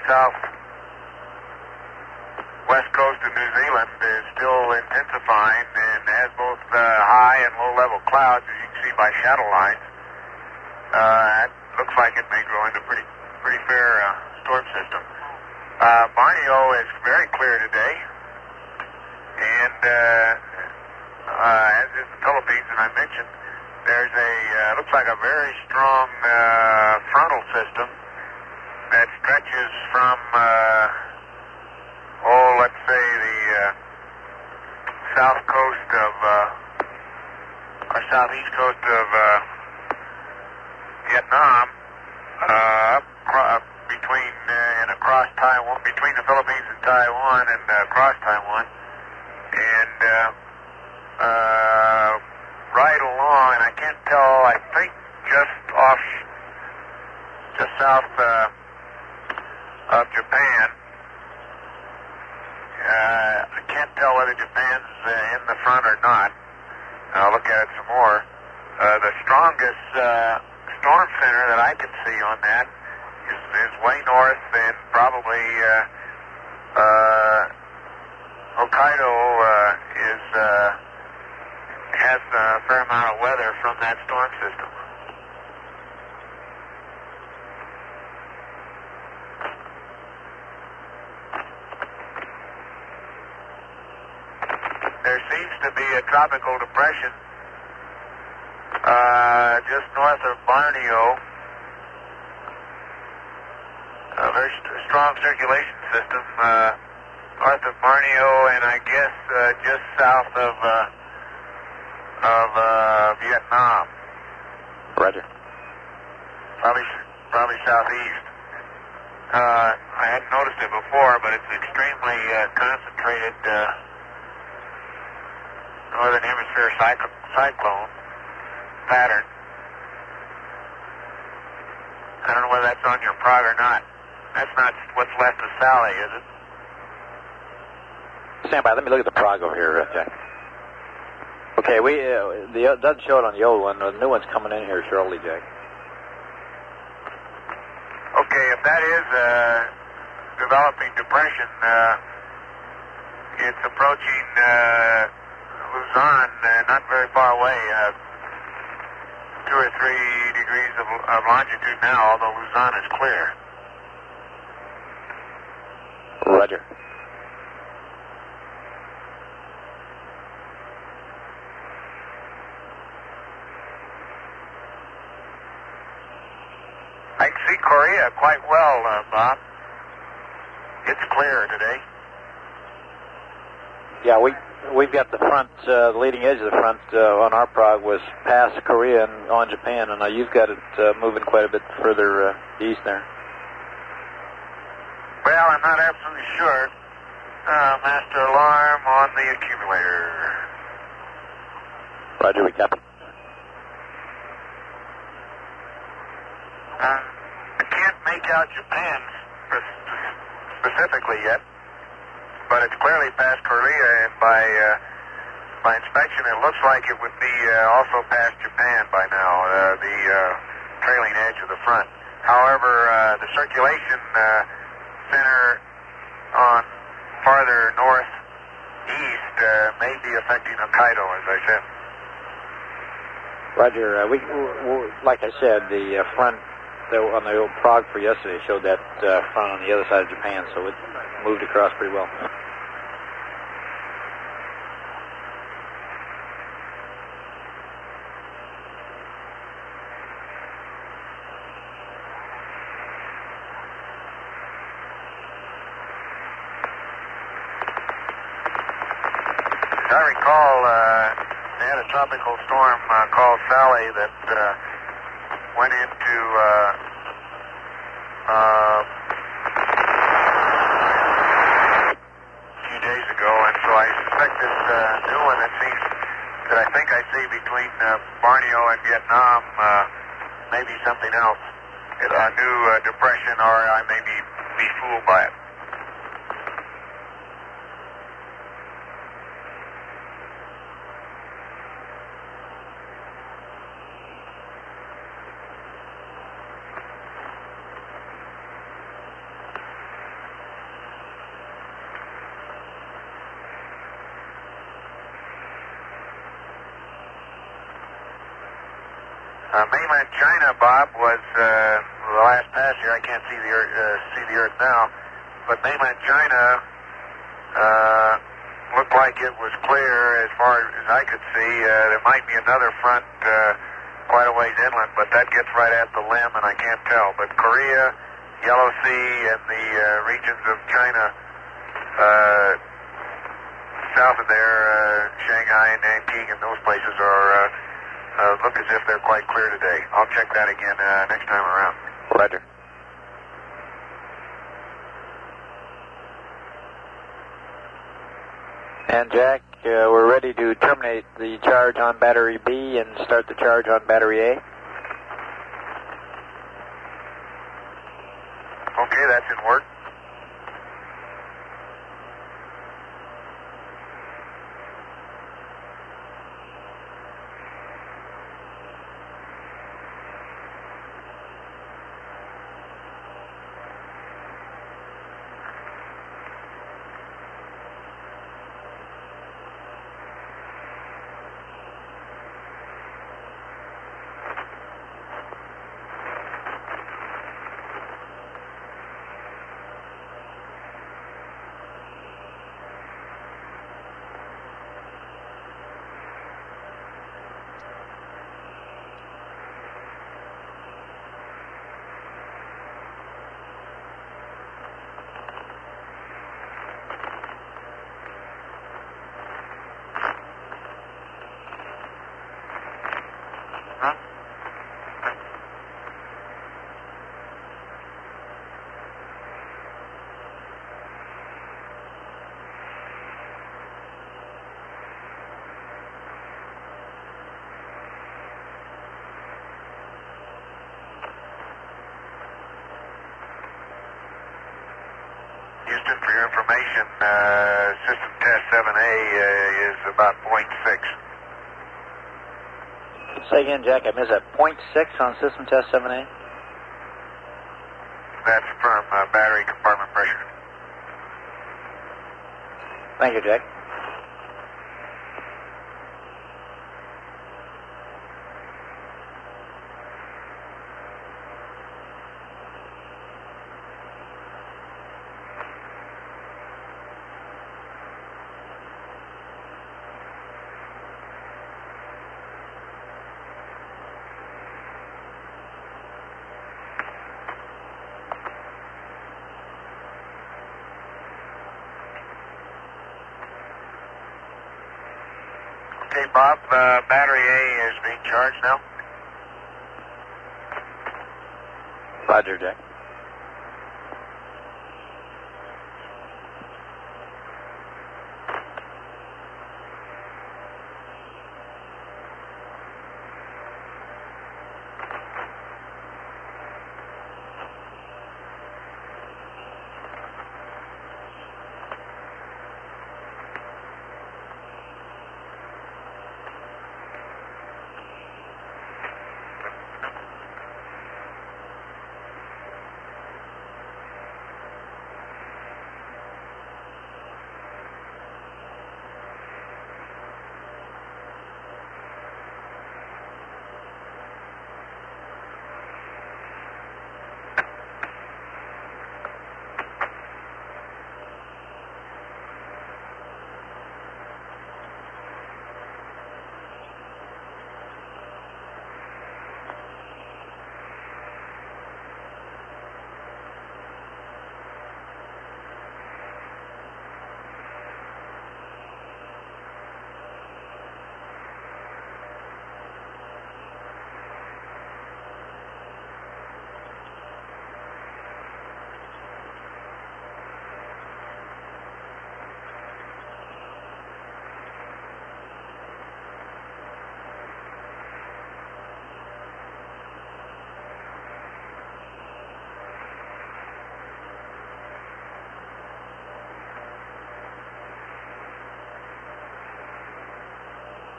southwest coast of New Zealand is still intensifying and has both high and low level clouds, as you can see by shadow lines. It looks like it may grow into pretty fair storm system. Borneo is very clear today, and as is the Philippines, and I mentioned, there's looks like a very strong frontal system that stretches from, let's say the south coast of, or southeast coast of Vietnam, between and across Taiwan, between the Philippines and Taiwan, and across Taiwan, and right along, and I can't tell, I think just south of Japan. I can't tell whether Japan's in the front or not. I'll look at it some more. The strongest storm center that I can see on that is way north, and probably Hokkaido has a fair amount of weather from that storm system. There seems to be a tropical depression just north of Borneo. A very strong circulation system north of Borneo, and I guess just south of Vietnam. Roger. Probably southeast. I hadn't noticed it before, but it's extremely concentrated northern hemisphere cyclone pattern. I don't know whether that's on your prog or not. That's not what's left of Sally, is it? Stand by. Let me look at the prog over here, Jack. Okay, it doesn't show it on the old one. The new one's coming in here shortly, Jack. Okay, if that is a developing depression, it's approaching Luzon, not very far away, 2 or 3 degrees of longitude now, although Luzon is clear. Roger. I can see Korea quite well, Bob. It's clear today. Yeah, we've got the front, the leading edge of the front on our prog was past Korea and on Japan, and you've got it moving quite a bit further east there. Well, I'm not absolutely sure. Master alarm on the accumulator. Roger, we copy. I can't make out Japan specifically yet, but it's clearly past Korea, and by inspection, it looks like it would be also past Japan by now, the trailing edge of the front. However, the circulation center on farther northeast may be affecting Hokkaido, as I said. Roger, like I said, the front on the old prog for yesterday showed that front on the other side of Japan, so it moved across pretty well. As I recall, they had a tropical storm called Sally that went into a few days ago, and so I suspect this new one that I think I see between Borneo and Vietnam may be something else. A new depression, or I may be be fooled by it. Mainland China, Bob, was the last pass here. I can't see the Earth now, but mainland China looked like it was clear as far as I could see. There might be another front quite a ways inland, but that gets right at the limb, and I can't tell. But Korea, Yellow Sea, and the regions of China south of there, Shanghai and Nanking, and those places are look as if they're quite clear today. I'll check that again next time around. Roger. And Jack, we're ready to terminate the charge on battery B and start the charge on battery A. Okay, that's in work. Houston, for your information, system test 7A is about 0.6. Say again, Jack, I missed that. 0.6 on system test 7A? That's from battery compartment pressure. Thank you, Jack. Okay, Bob, battery A is being charged now. Roger, Jack.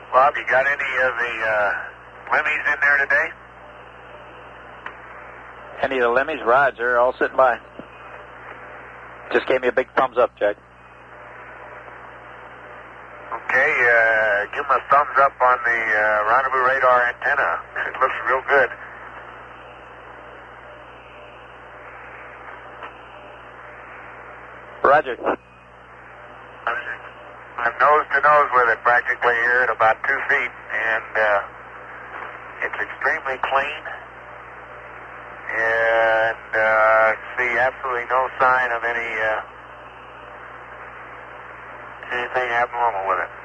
Bob, you got any of the Lemmies in there today? Any of the Lemmies? Roger, all sitting by. Just gave me a big thumbs up, Jack. Okay, give them a thumbs up on the rendezvous radar antenna. It looks real good. Roger. I'm nose to nose with it practically here at about 2 feet, and it's extremely clean. And see absolutely no sign of anything abnormal with it.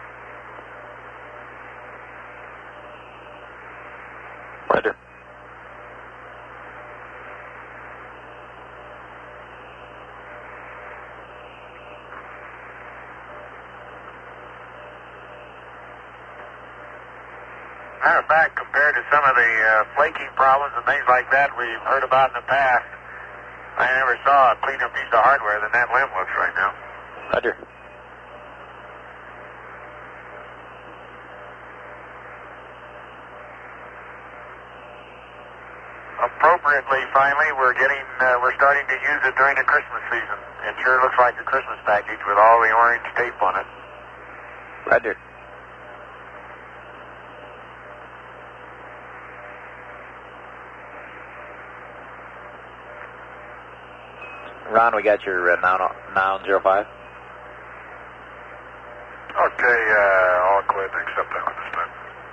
Roger. Matter of fact, compared to some of the flaking problems and things like that we've heard about in the past, I never saw a cleaner piece of hardware than that limb looks right now. Roger. Appropriately, finally, we're starting to use it during the Christmas season. It sure looks like a Christmas package with all the orange tape on it. Roger. Ron, we got your noun 05. Okay, all clear to accept that one this time.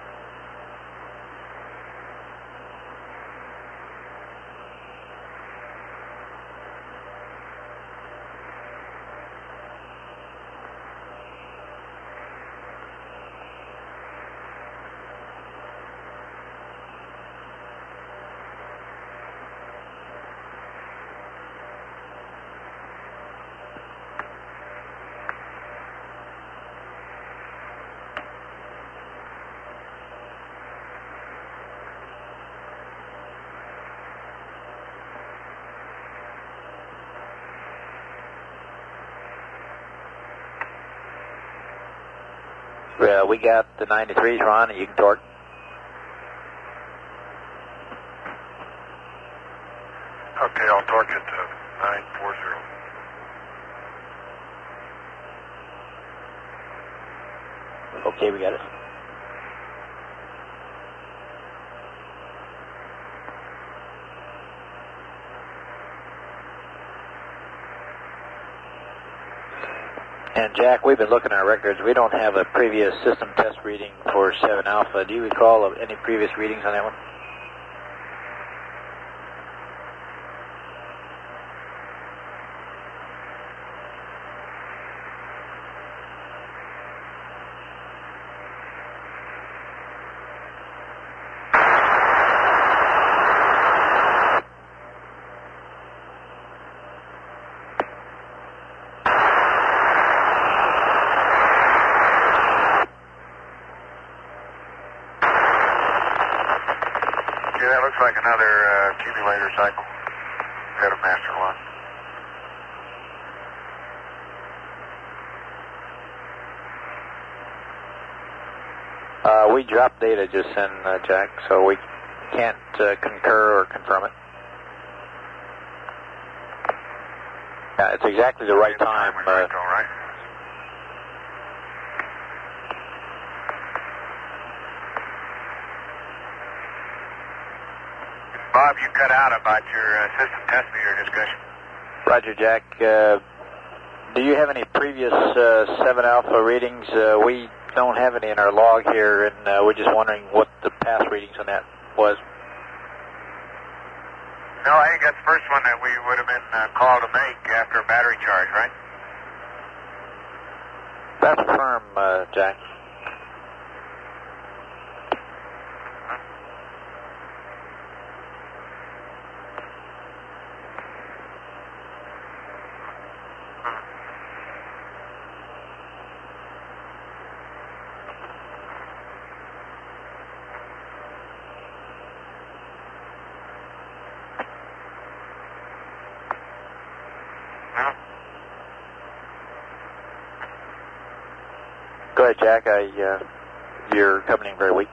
We got the 93s, Ron, and you can torque. Okay, I'll torque it to 940. Okay, we got it. And Jack, we've been looking at our records. We don't have a previous system test reading for 7 Alpha. Do you recall of any previous readings on that one? Yeah, that looks like another accumulator cycle. Got a master one. We dropped data just then, Jack, so we can't concur or confirm it. Yeah, it's exactly the right time. Right, all right. Bob, you cut out about your system test meter discussion. Roger, Jack. Do you have any previous 7 Alpha readings? We don't have any in our log here, and we're just wondering what the past readings on that was. No, I think that's the first one that we would have been called to make after a battery charge, right? That's firm, Jack. Go ahead, Jack. you're coming in very weak.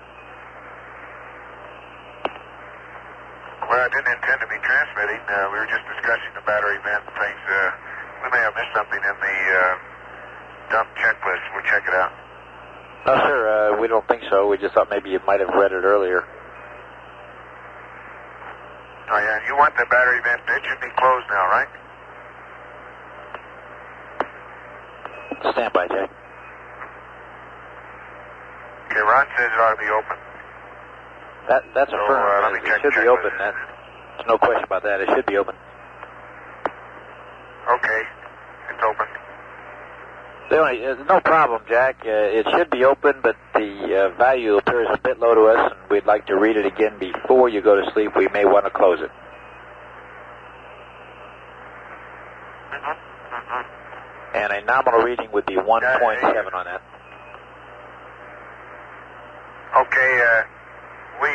Well, I didn't intend to be transmitting. We were just discussing the battery vent and things. We may have missed something in the dump checklist. We'll check it out. No, sir, we don't think so. We just thought maybe you might have read it earlier. Oh, yeah. You want the battery vent? It should be closed now, right? Stand by, Jack. Okay, Ron says it ought to be open. That's affirmed. Let me It check should the be open. There's no question about that. It should be open. Okay, it's open. No problem, Jack. It should be open, but the value appears a bit low to us, and we'd like to read it again before you go to sleep. We may want to close it. And a nominal reading would be 1.7 on that. Okay, we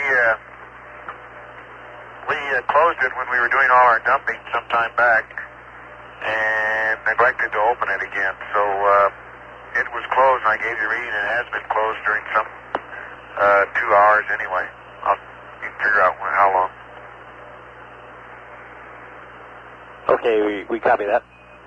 closed it when we were doing all our dumping some time back and neglected to open it again. So it was closed, and I gave you a reading. It has been closed during some 2 hours anyway. You can figure out how long. Okay, we copy that.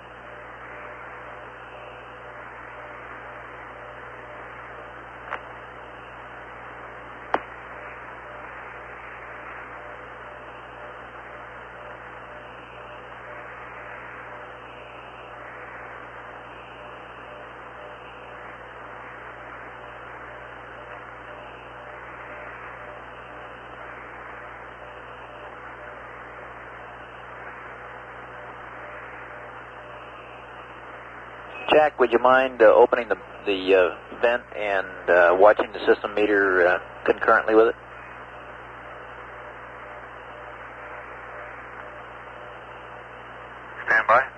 Jack, would you mind opening the vent and watching the system meter concurrently with it? Stand by.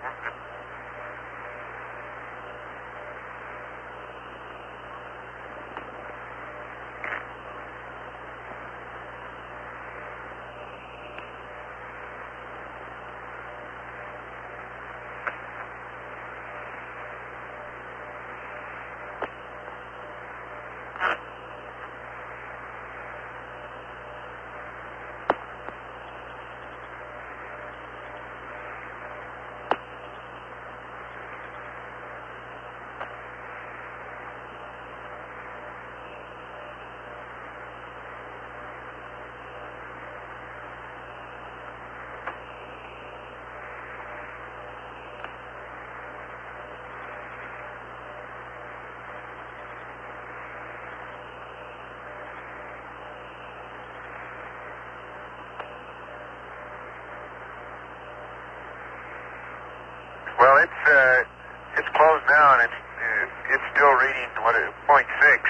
Well, it's closed now, and it's still reading 0.6.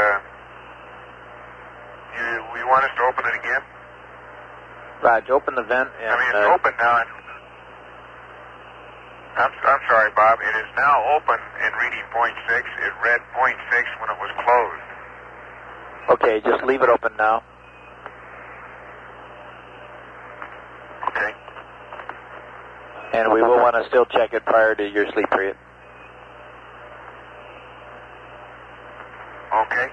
We want us to open it again? Right, open the vent and... I mean, it's open now. I'm sorry, Bob. It is now open and reading 0.6. It read 0.6 when it was closed. Okay, just leave it open now. Okay. And we will want to still check it prior to your sleep period. Okay.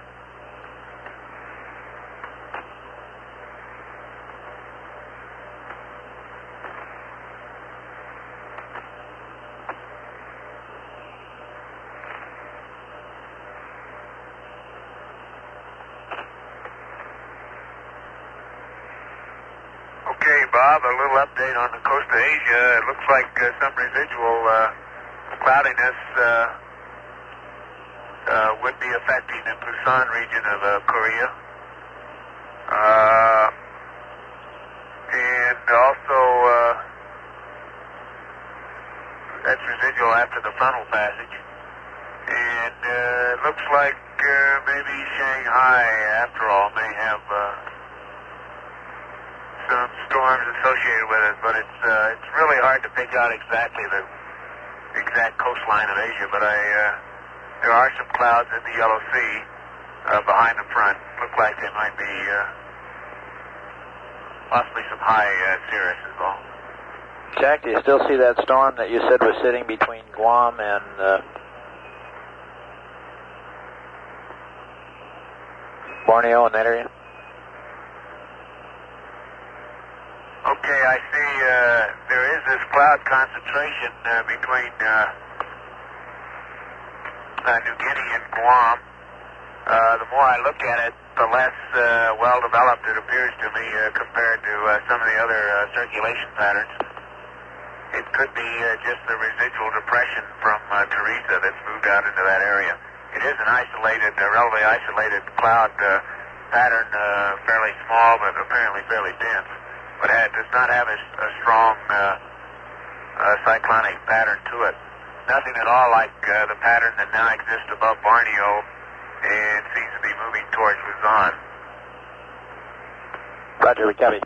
Okay, Bob, a little update on the coast of Asia. It looks like some residual cloudiness would be affecting the Busan region of Korea. And also, that's residual after the frontal passage. And it looks like maybe Shanghai, after all, may have some storms associated with it, but it's really hard to pick out exactly the exact coastline of Asia. But there are some clouds in the Yellow Sea behind the front. Look like they might be possibly some high cirrus as well. Jack, do you still see that storm that you said was sitting between Guam and Borneo in that area? Okay, I see there is this cloud concentration between New Guinea and Guam. The more I look at it, the less well-developed it appears to me compared to some of the other circulation patterns. It could be just the residual depression from Teresa that's moved out into that area. It is an isolated, relatively isolated cloud pattern, fairly small but apparently fairly dense, but it does not have a strong cyclonic pattern to it. Nothing at all like the pattern that now exists above Borneo and seems to be moving towards Luzon. Roger, we copy.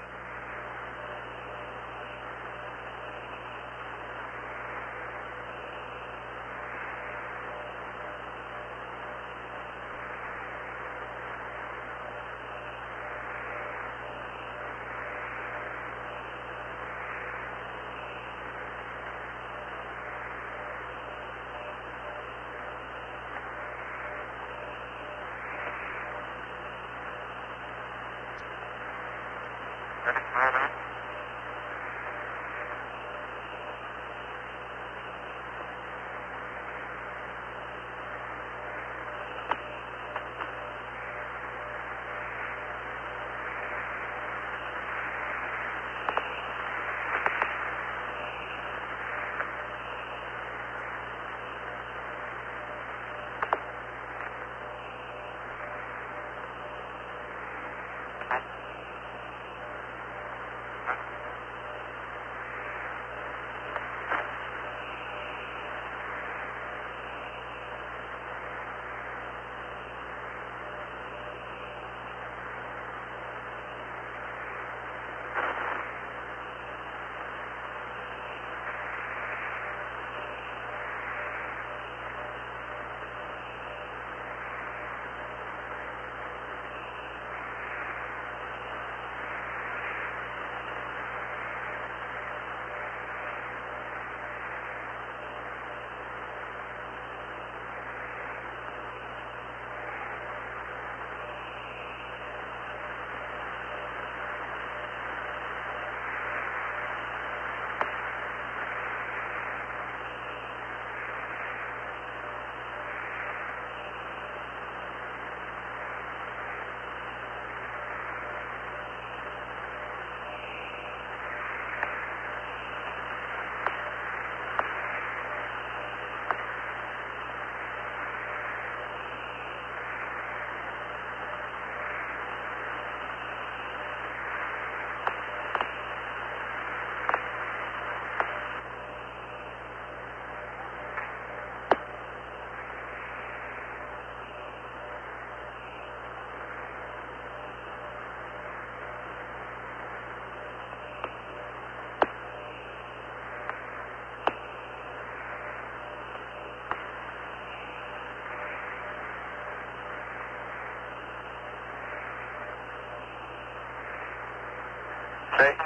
See?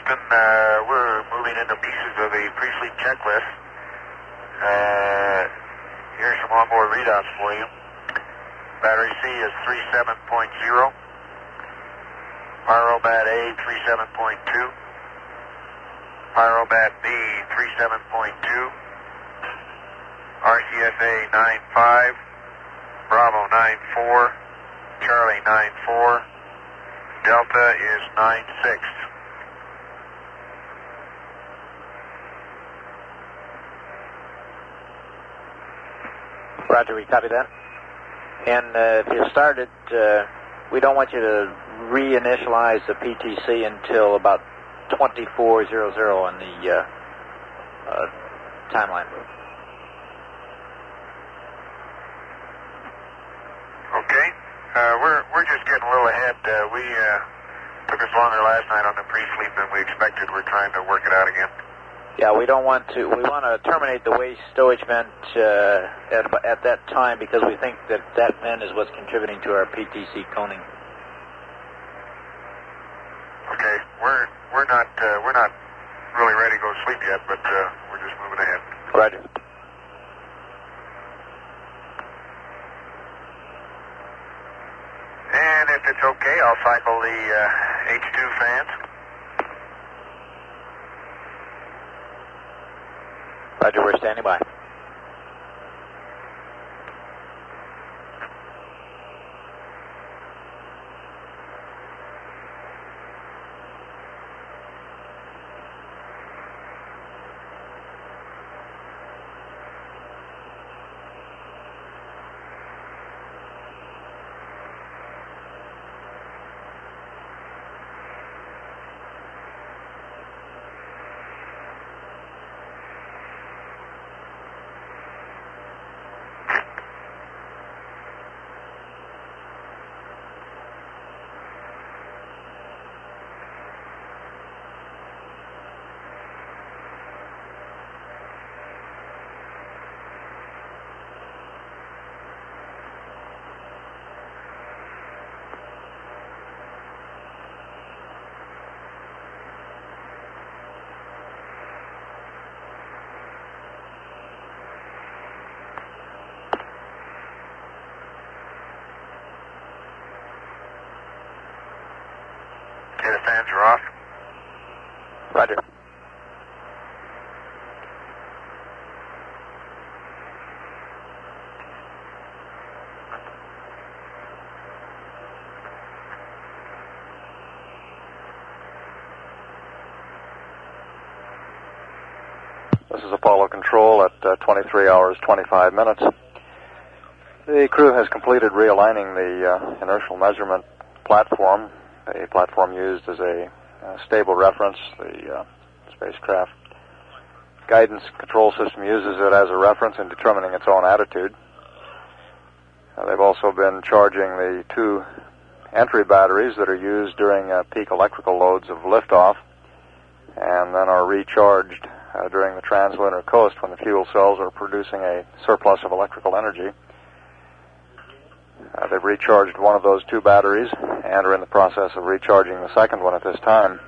pre-sleeping. We're moving into pieces of the pre-sleep checklist. Here's some onboard readouts for you. Battery C is 37.0. Pyrobat A 37.2. Pyrobat B 37.2. RCSA 9.5. Bravo 9.4. Charlie 9.4. Delta is 9.6. Roger, we copy that. And if you started, we don't want you to reinitialize the PTC until about 2400 on the timeline. Okay. We're just getting a little ahead. We took us longer last night on the pre-sleep than we expected. We're trying to work it out again. Yeah, we want to terminate the waste stowage vent at that time because we think that vent is what's contributing to our PTC coning. Okay, we're not really ready to go to sleep yet, but we're just moving ahead. Roger. And if it's okay, I'll cycle the H2 fans. Roger, we're standing by. Okay, the fans are off. Roger. This is Apollo Control at 23 hours 25 minutes. The crew has completed realigning the inertial measurement platform, a platform used as a stable reference. The spacecraft guidance control system uses it as a reference in determining its own attitude. They've also been charging the two entry batteries that are used during peak electrical loads of liftoff, and then are recharged during the translunar coast when the fuel cells are producing a surplus of electrical energy. They've recharged one of those two batteries and are in the process of recharging the second one at this time.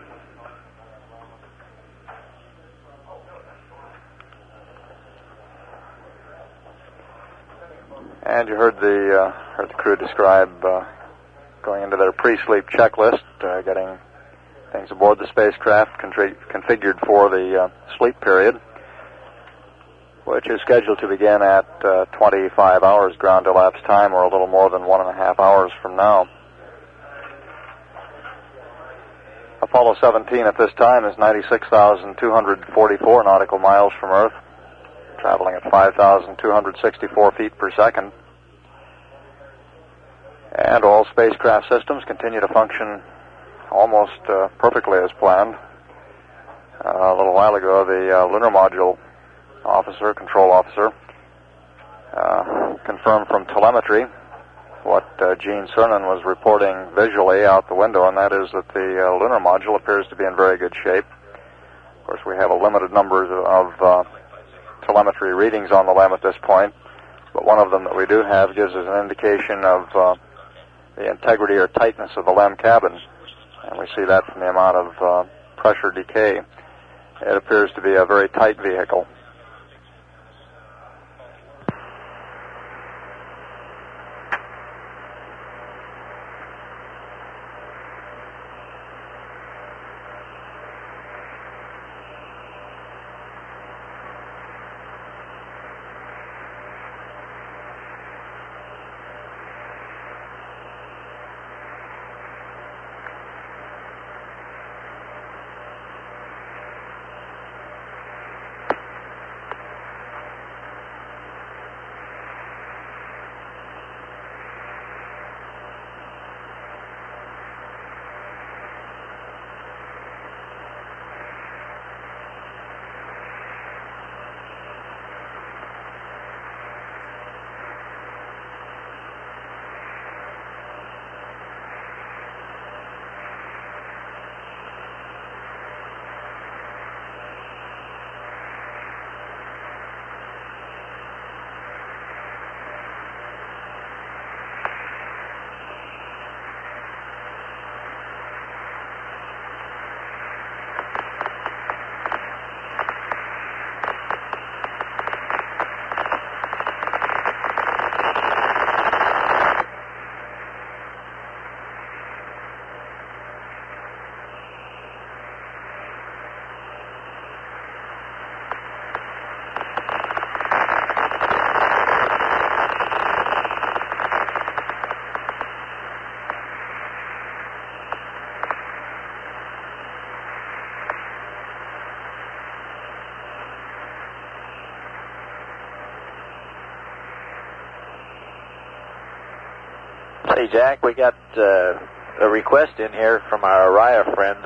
And you heard the crew describe going into their pre-sleep checklist, getting things aboard the spacecraft configured for the sleep period, which is scheduled to begin at 25 hours ground elapsed time, or a little more than 1.5 hours from now. Apollo 17 at this time is 96,244 nautical miles from Earth, traveling at 5,264 feet per second. And all spacecraft systems continue to function almost perfectly as planned. A little while ago, the lunar module control officer, confirmed from telemetry what Gene Cernan was reporting visually out the window, and that is that the lunar module appears to be in very good shape. Of course, we have a limited number of telemetry readings on the LEM at this point, but one of them that we do have gives us an indication of the integrity or tightness of the LEM cabin, and we see that from the amount of pressure decay. It appears to be a very tight vehicle. Hey, Jack, we got a request in here from our Araya friends.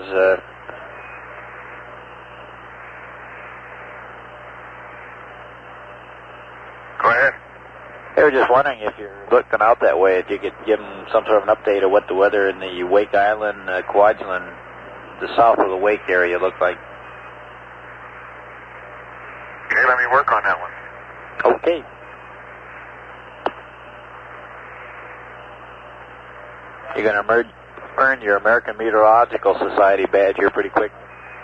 Go ahead. They were just wondering if you're looking out that way, if you could give them some sort of an update of what the weather in the Wake Island, Kwajalein, the south of the Wake area looked like. Okay, let me work on that one. Okay. You're going to earn your American Meteorological Society badge here pretty quick.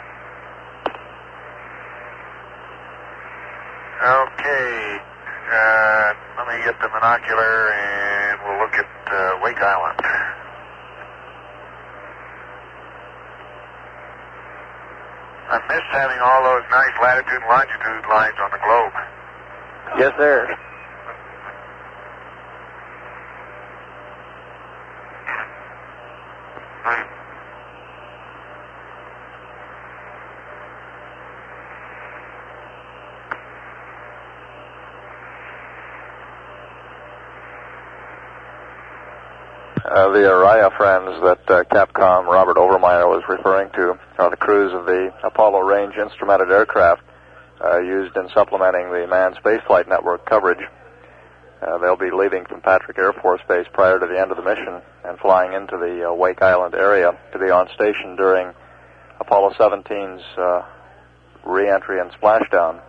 Okay. Let me get the binocular and we'll look at Wake Island. I miss having all those nice latitude and longitude lines on the globe. Yes, sir. The Araya friends that Capcom Robert Overmeyer was referring to are the crews of the Apollo Range Instrumented Aircraft used in supplementing the manned spaceflight network coverage. They'll be leaving from Patrick Air Force Base prior to the end of the mission and flying into the Wake Island area to be on station during Apollo 17's re-entry and splashdown.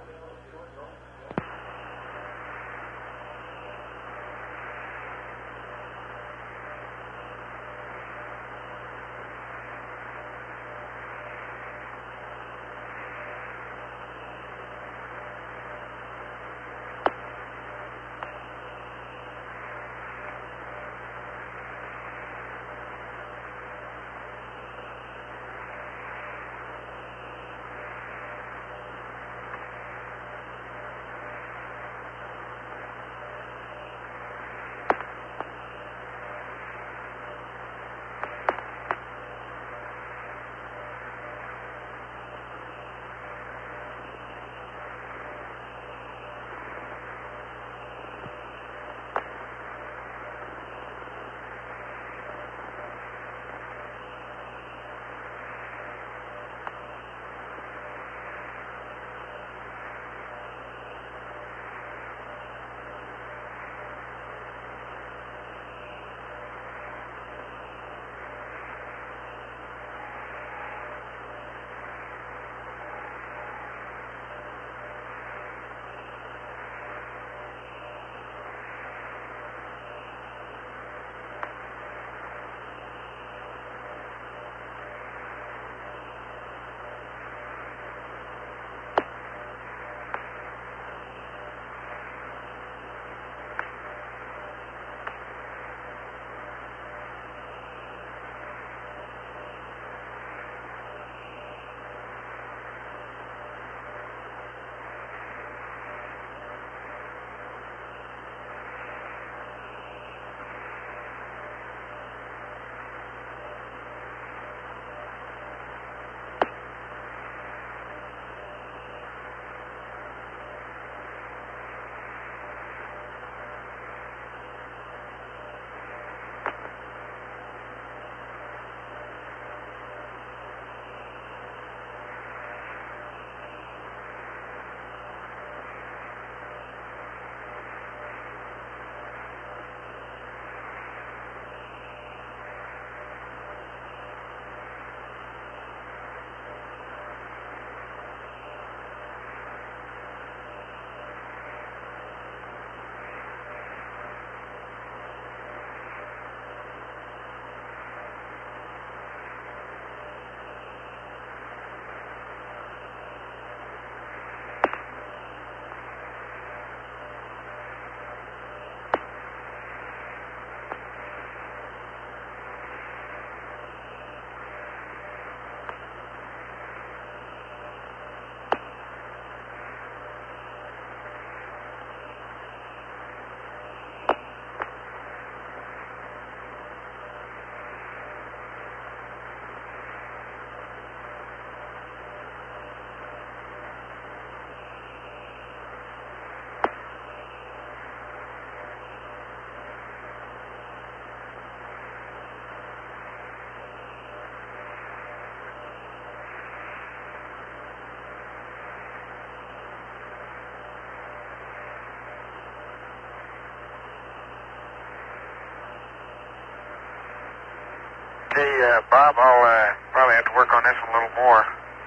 Bob, I'll probably have to work on this a little more.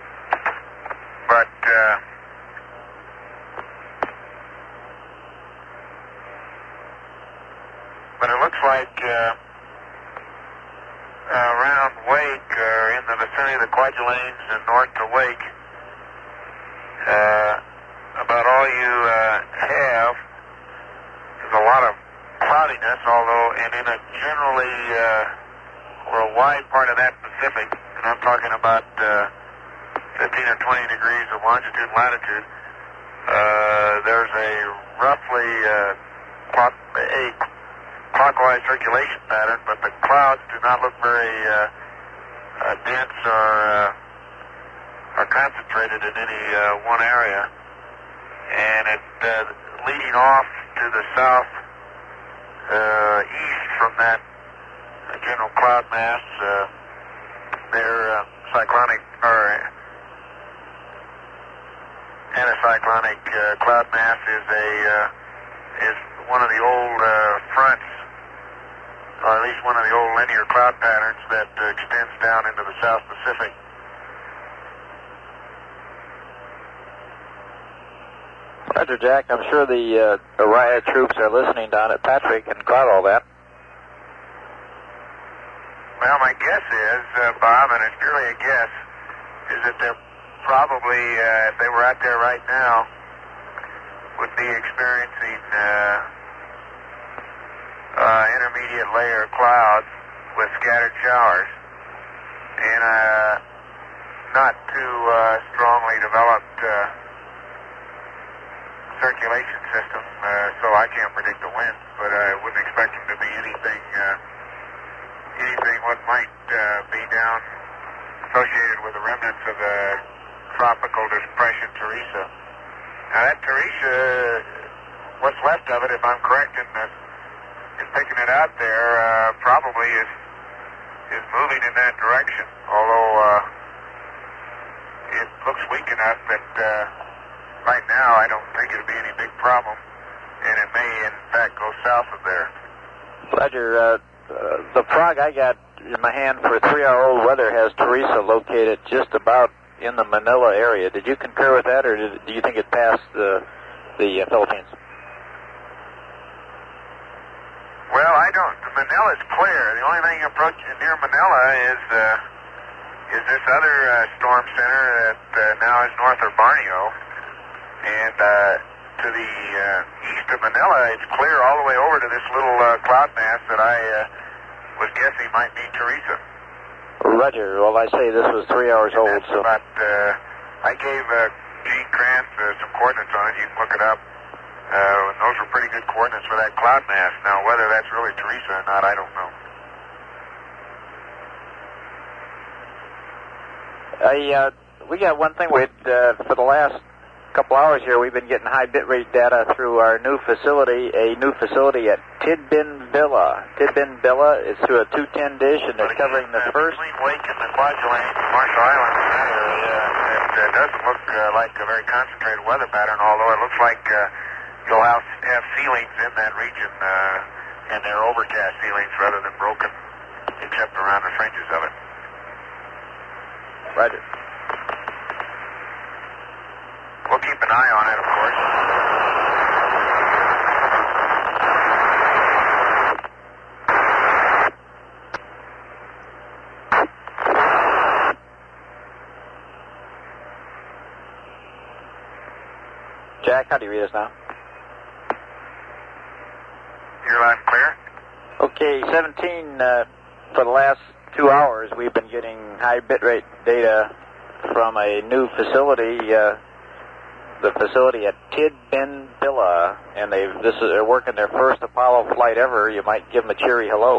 But it looks like around Wake, or in the vicinity of the Kwajaleins and north to Wake, about all you have is a lot of cloudiness, although, and in a generally, or a wide part of that Pacific, and I'm talking about 15 or 20 degrees of longitude and latitude, there's a roughly clockwise circulation pattern, but the clouds do not look very dense or concentrated in any one area. And it leading off to the south east from that general cloud mass, their cyclonic or anticyclonic cloud mass is one of the old fronts, or at least one of the old linear cloud patterns that extends down into the South Pacific. Roger, Jack. I'm sure the riot troops are listening down at Patrick and caught all that. Well, my guess is, Bob, and it's purely a guess, is that they're probably, if they were out there right now, would be experiencing intermediate layer clouds with scattered showers and not too strongly developed circulation system, so I can't predict the winds, but I wouldn't expect them to be anything what might be down associated with the remnants of the tropical depression Teresa. Now that Teresa, what's left of it, if I'm correct in picking it out there, probably is moving in that direction, although it looks weak enough that right now I don't think it'll be any big problem, and it may in fact go south of there. Roger, the prog I got in my hand for 3-hour-old weather has Teresa located just about in the Manila area. Did you concur with that, or do you think it passed the Philippines? Well, I don't. Manila's clear. The only thing approaching near Manila is this other storm center that now is north of Borneo, and to the east of Manila, it's clear all the way over to this little cloud mass that I was guessing might be Teresa. Roger. Well, I say this was 3 hours old, so... About, I gave Gene Krantz some coordinates on it. You can look it up. Those were pretty good coordinates for that cloud mass. Now, whether that's really Teresa or not, I don't know. We got one thing. For the last couple hours here, we've been getting high bitrate data through our new facility, a new facility at Tidbinbilla. Tidbinbilla is through a 210 dish, and it's covering the first... Between Wake and the Kwajalein, Marshall Islands, in that area, it doesn't look like a very concentrated weather pattern, although it looks like you'll have ceilings in that region, and they're overcast ceilings rather than broken, except around the fringes of it. Roger. We'll keep an eye on it, of course. Jack, how do you read us now? You're loud and clear? Okay, 17, for the last 2 hours, we've been getting high bitrate data from a new facility, the facility at Tidbinbilla, and they're working their first Apollo flight ever. You might give them a cheery hello.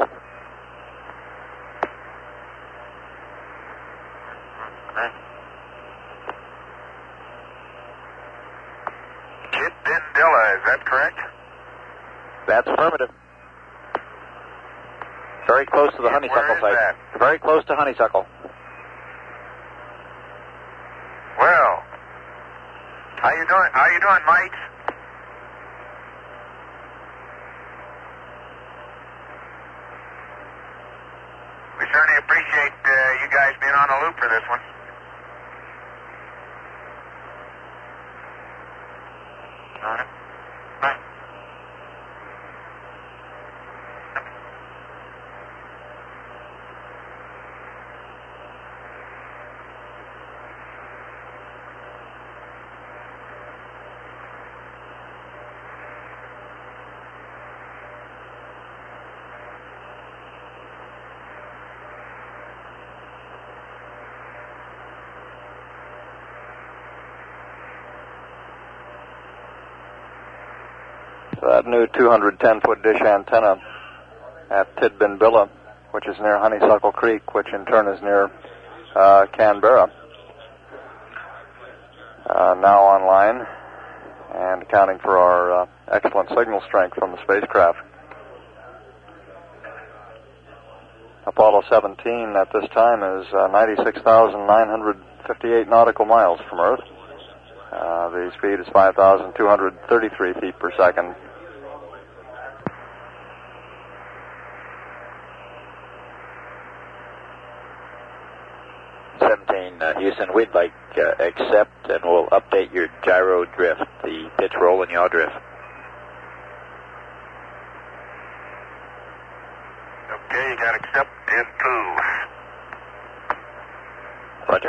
Tidbinbilla, is that correct? That's affirmative. Very close to the honeysuckle site. That? Very close to honeysuckle. Well, how you doing, mates? We We certainly appreciate you guys being on the loop for this one. All right. Bye. That new 210-foot dish antenna at Tidbinbilla, which is near Honeysuckle Creek, which in turn is near Canberra, now online and accounting for our excellent signal strength from the spacecraft. Apollo 17 at this time is 96,958 nautical miles from Earth. The speed is 5,233 feet per second. Houston, we'd like accept and we'll update your gyro drift, the pitch, roll, and yaw drift. Okay, you got accept and 2. Roger.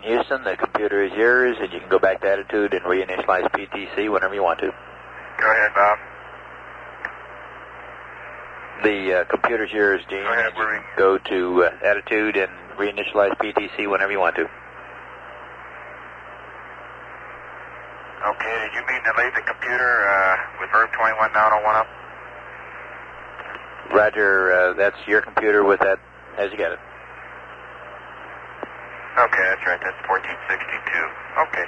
Houston, the computer is yours, and you can go back to attitude and reinitialize PTC whenever you want to. Go ahead, Bob. The computer's yours, Gene. Go ahead, and you can go to attitude and reinitialize PTC whenever you want to. Okay, did you mean to leave the computer with verb 21 down on 1 up? Roger, that's your computer with that as you get it. Okay, that's right, that's 1462. Okay.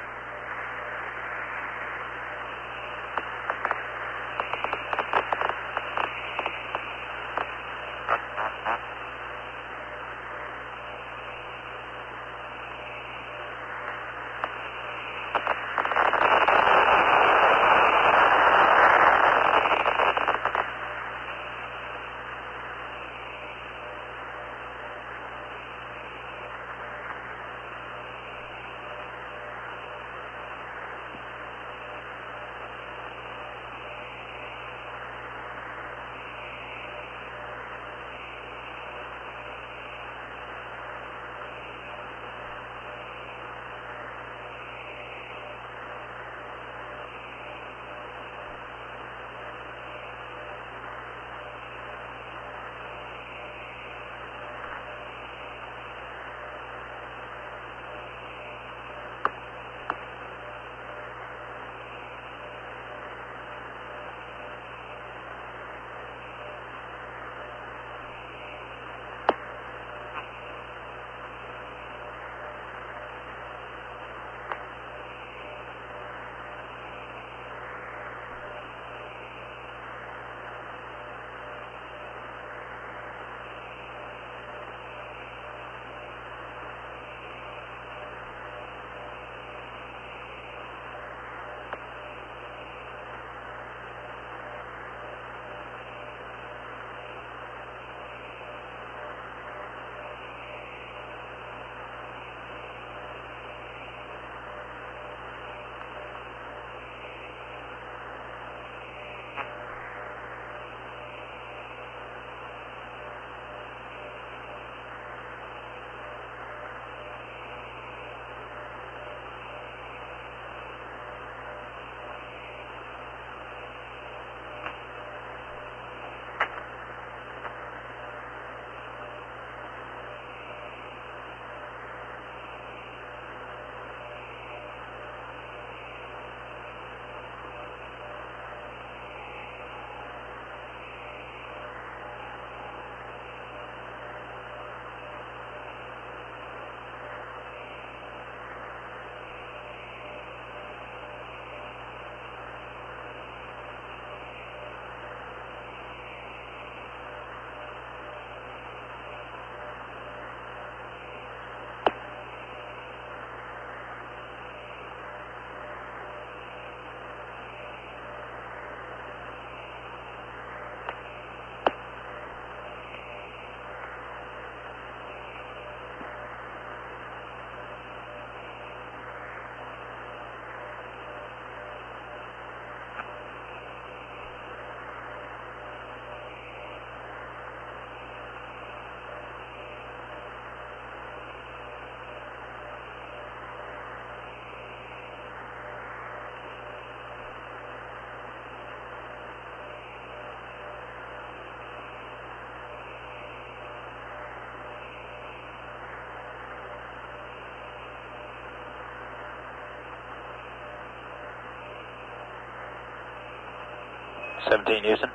Houston.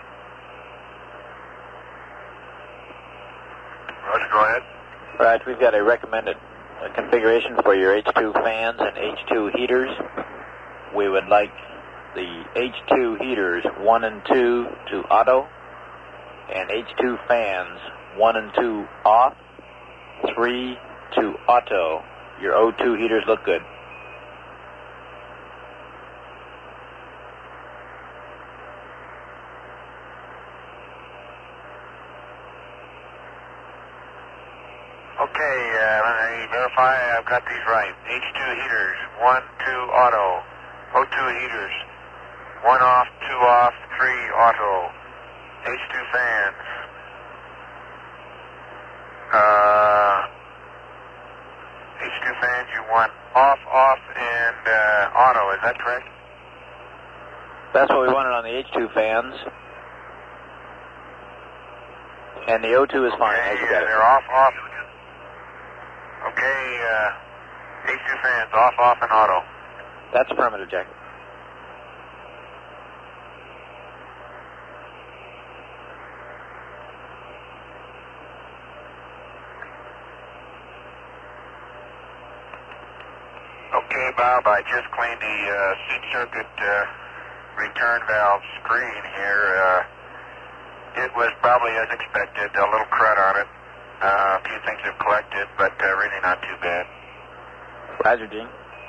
Roger, go ahead. Right, we've got a recommended configuration for your H2 fans and H2 heaters. We would like the H2 heaters 1 and 2 to auto, and H2 fans 1 and 2 off, 3 to auto. Your O2 heaters look good. Okay, let me verify I've got these right. H2 heaters, 1, 2, auto. O2 heaters, 1 off, 2 off, 3, auto. H2 fans. H2 fans. fans you want off, and auto. Is that correct? That's what we wanted on the H2 fans. And the O2 is fine. Okay, they're off. Okay, H2 fans off, and auto. That's affirmative, Jack. Okay, Bob, I just cleaned the seat circuit return valve screen here. It was probably as expected, a little crud on it. A few things have collected, but really not too bad. Roger, Gene.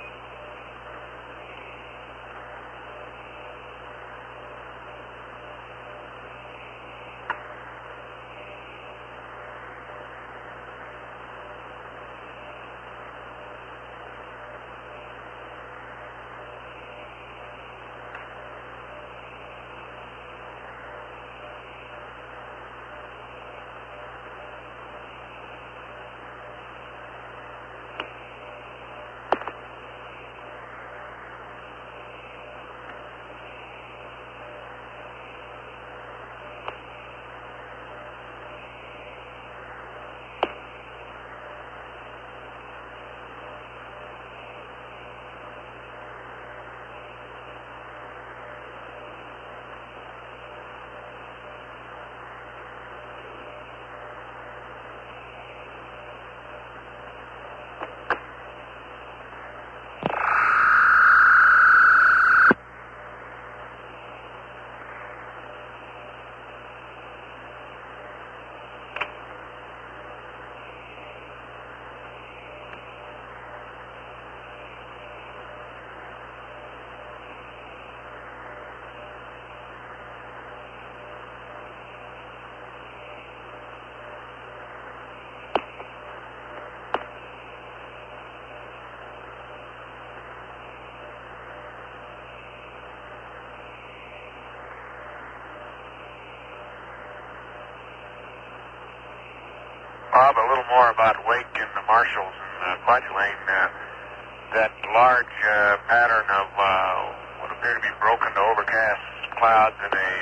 Bob, a little more about Wake and the Marshalls and Clutch Lane. That large pattern of what appear to be broken to overcast clouds in a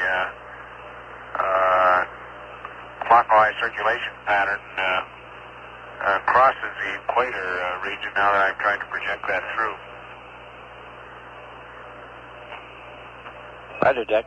clockwise circulation pattern crosses the equator region now that I'm trying to project that through. Roger, Jack.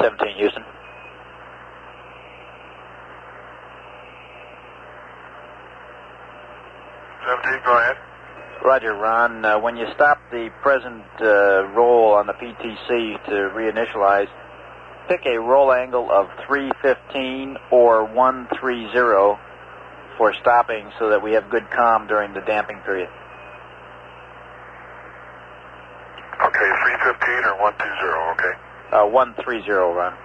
17, Houston. Go ahead. Roger, Ron. When you stop the present roll on the PTC to reinitialize, pick a roll angle of 315 or 130 for stopping so that we have good comm during the damping period. Okay, 315 or 120, okay? 130, Ron.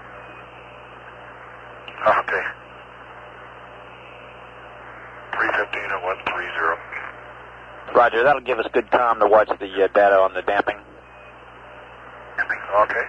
Okay. 315 or 130. Roger, that'll give us good comm to watch the data on the damping. Okay.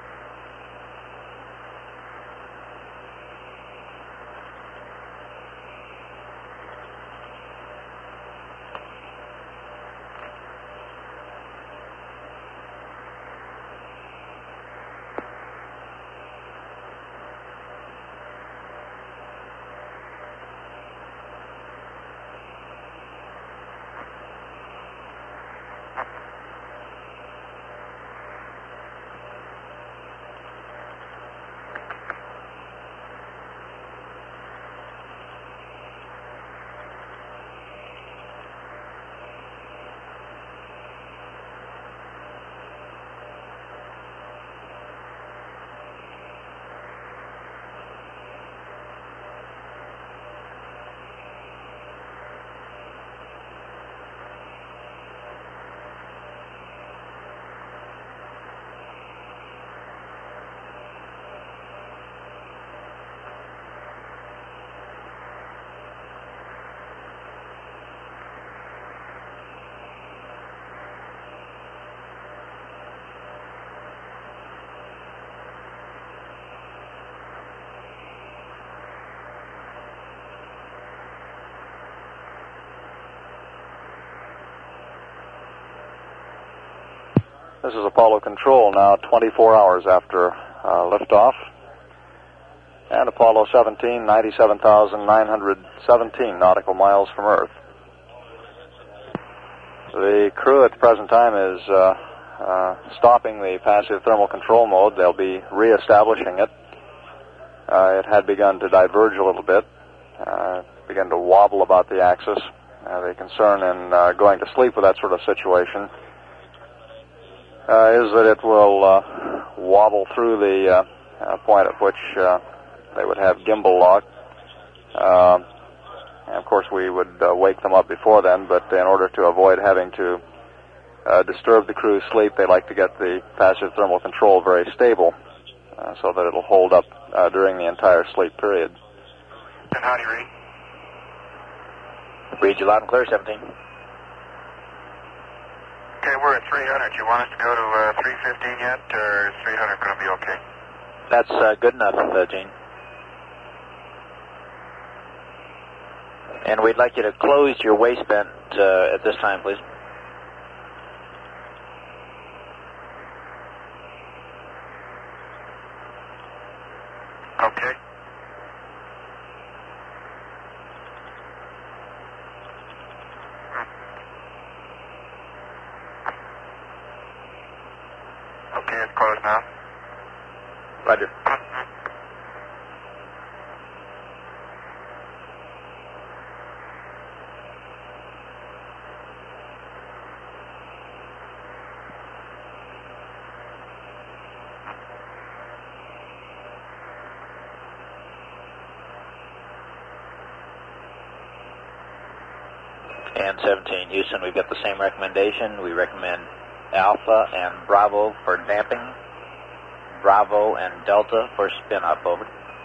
This is Apollo Control now 24 hours after liftoff. And Apollo 17, 97,917 nautical miles from Earth. The crew at the present time is stopping the passive thermal control mode. They'll be reestablishing it. It had begun to diverge a little bit, began to wobble about the axis. The concern in going to sleep with that sort of situation is that it will wobble through the point at which they would have gimbal lock. And of course, we would wake them up before then, but in order to avoid having to disturb the crew's sleep, they like to get the passive thermal control very stable so that it'll hold up during the entire sleep period. And how do you read? Read you loud and clear, 17. Okay, we're at 300. You want us to go to 315 yet, or is 300 going to be okay? That's good enough, Gene. And we'd like you to close your waist vent at this time, please. Okay. Okay, it's closed now. Roger. And 17, Houston, we've got the same recommendation. We recommend Alpha and Bravo for damping, Bravo and Delta for spin up, over.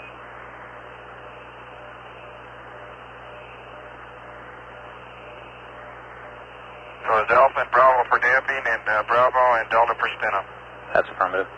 So it's Alpha and Bravo for damping, and Bravo and Delta for spin up. That's affirmative.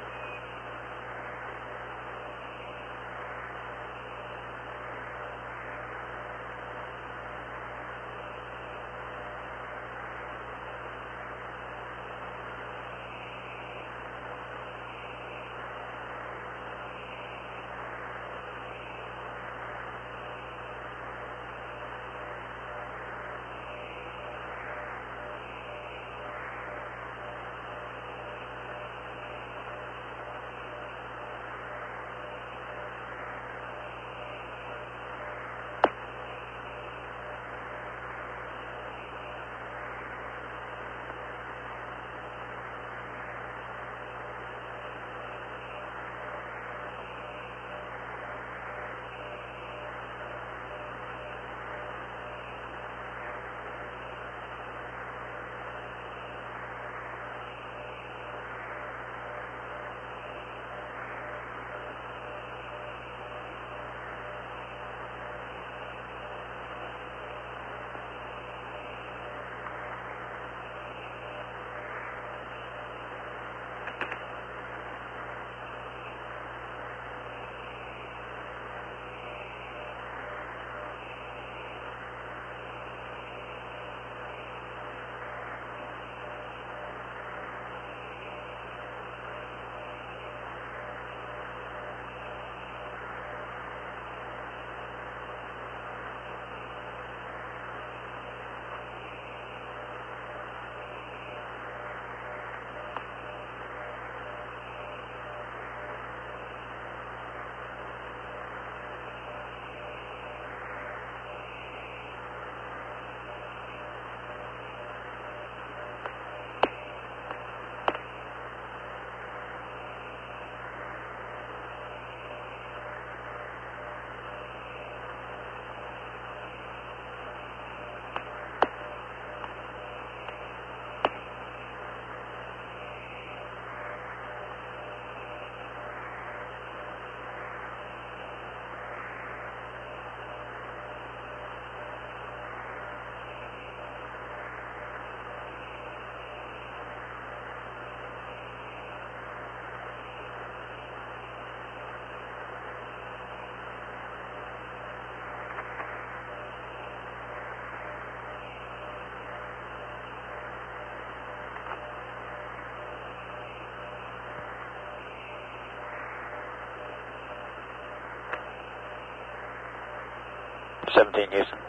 17 Houston.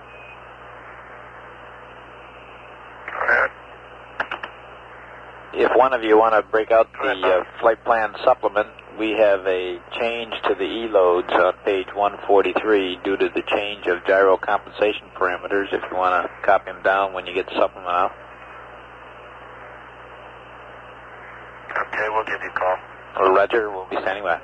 Go ahead. If one of you want to break out the flight plan supplement, we have a change to the E-loads on page 143 due to the change of gyro compensation parameters, if you want to copy them down when you get the supplement out. Okay, we'll give you a call. Roger, we'll be standing by.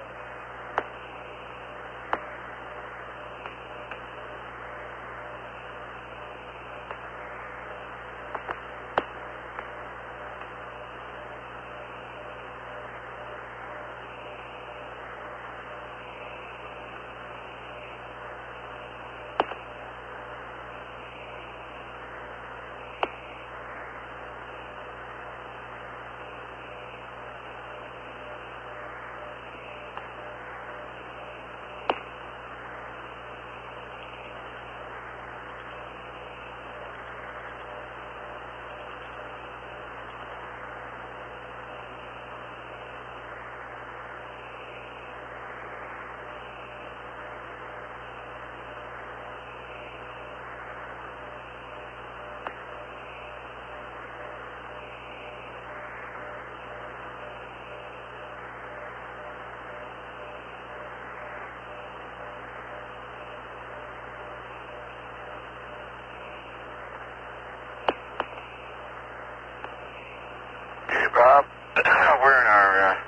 Bob, we're in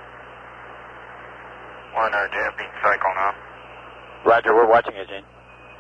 our damping cycle now. Roger, we're watching it, Gene.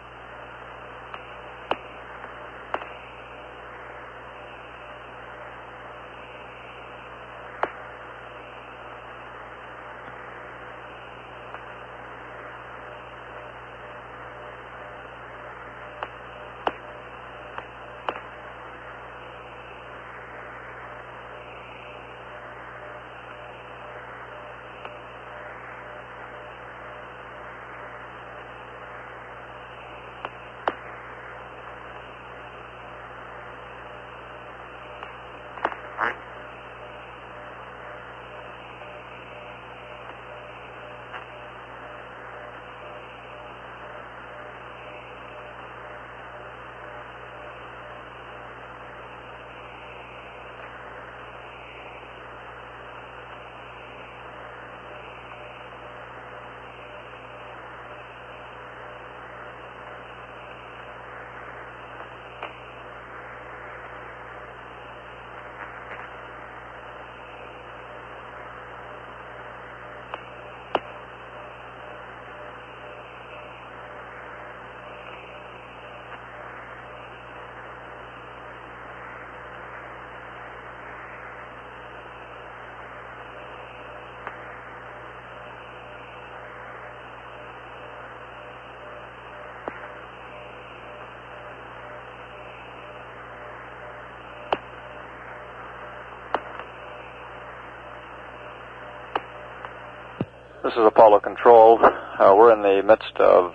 This is Apollo Control. We're in the midst of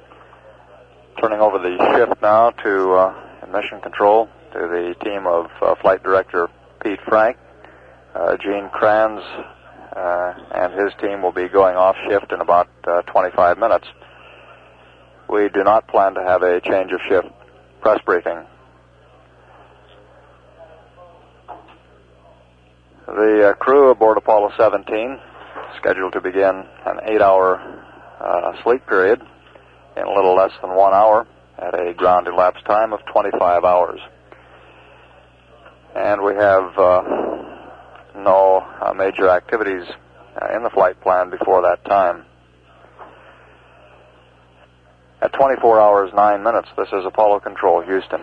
turning over the shift now to Mission Control to the team of Flight Director Pete Frank. Gene Kranz and his team will be going off shift in about 25 minutes. We do not plan to have a change of shift press briefing. The crew aboard Apollo 17 scheduled to begin an 8-hour sleep period in a little less than 1 hour at a ground elapsed time of 25 hours. And we have no major activities in the flight plan before that time. At 24 hours 9 minutes, this is Apollo Control, Houston.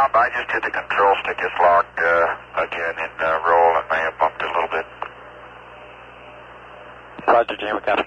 I just hit the control stick. It's locked again in roll and may have bumped it a little bit. Roger, Jimmy, copy.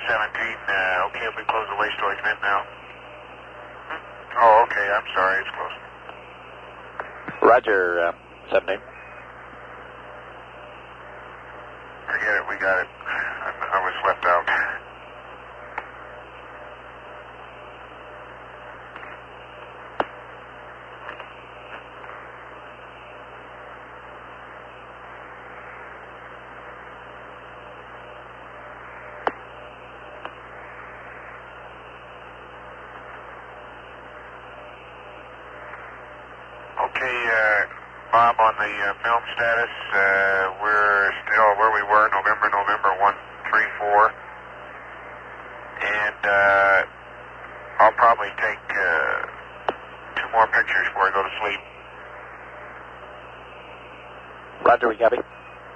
Okay, if we close the waste storage vent now. Oh, okay, I'm sorry, it's closed. Roger, 17. Forget it, we got it. I was left out. Okay, Bob, on the film status, we're still where we were, November 134. And I'll probably take 2 more pictures before I go to sleep. Roger, we copy.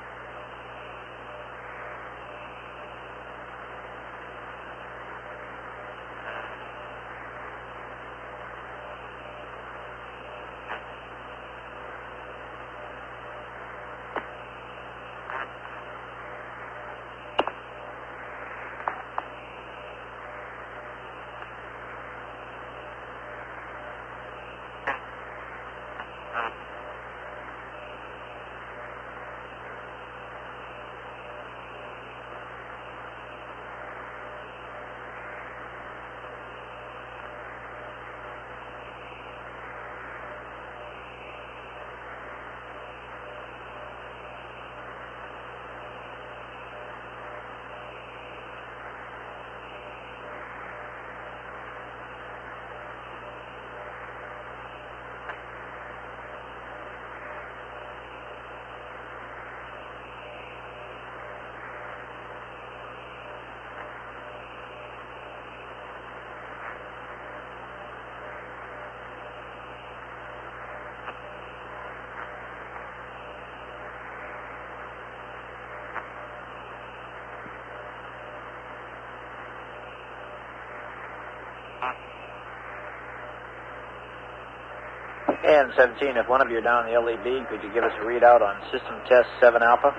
And 17, if one of you are down in the LED, could you give us a readout on system test 7 Alpha?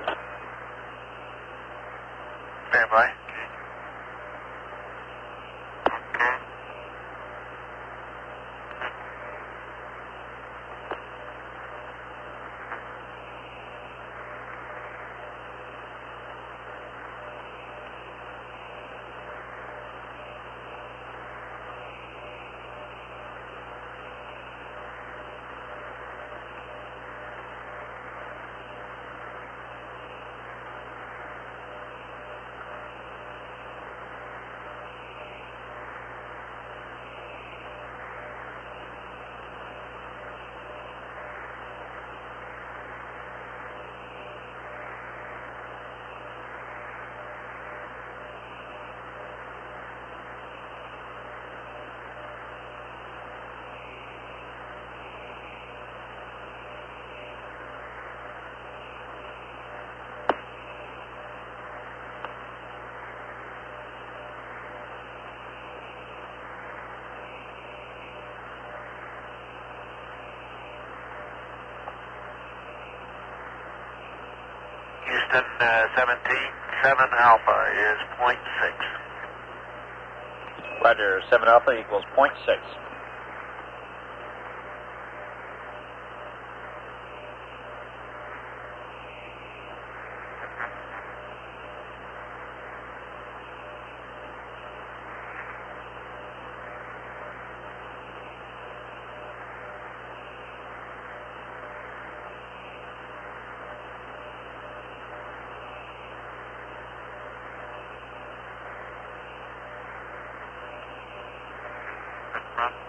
Stand by. Houston, 17, 7 Alpha is 0.6. Roger, 7 Alpha equals 0.6. Run.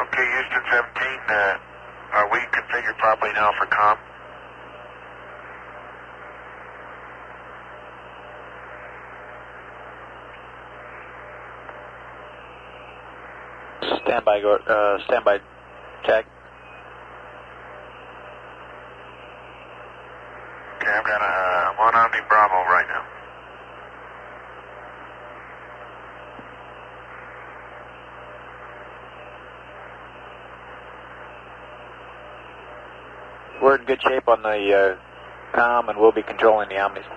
Okay, Houston 17, are we configured properly now for comm? Standby, Jack. Okay, I'm on Omni Bravo right now. We're in good shape on the comm, and we'll be controlling the Omnis.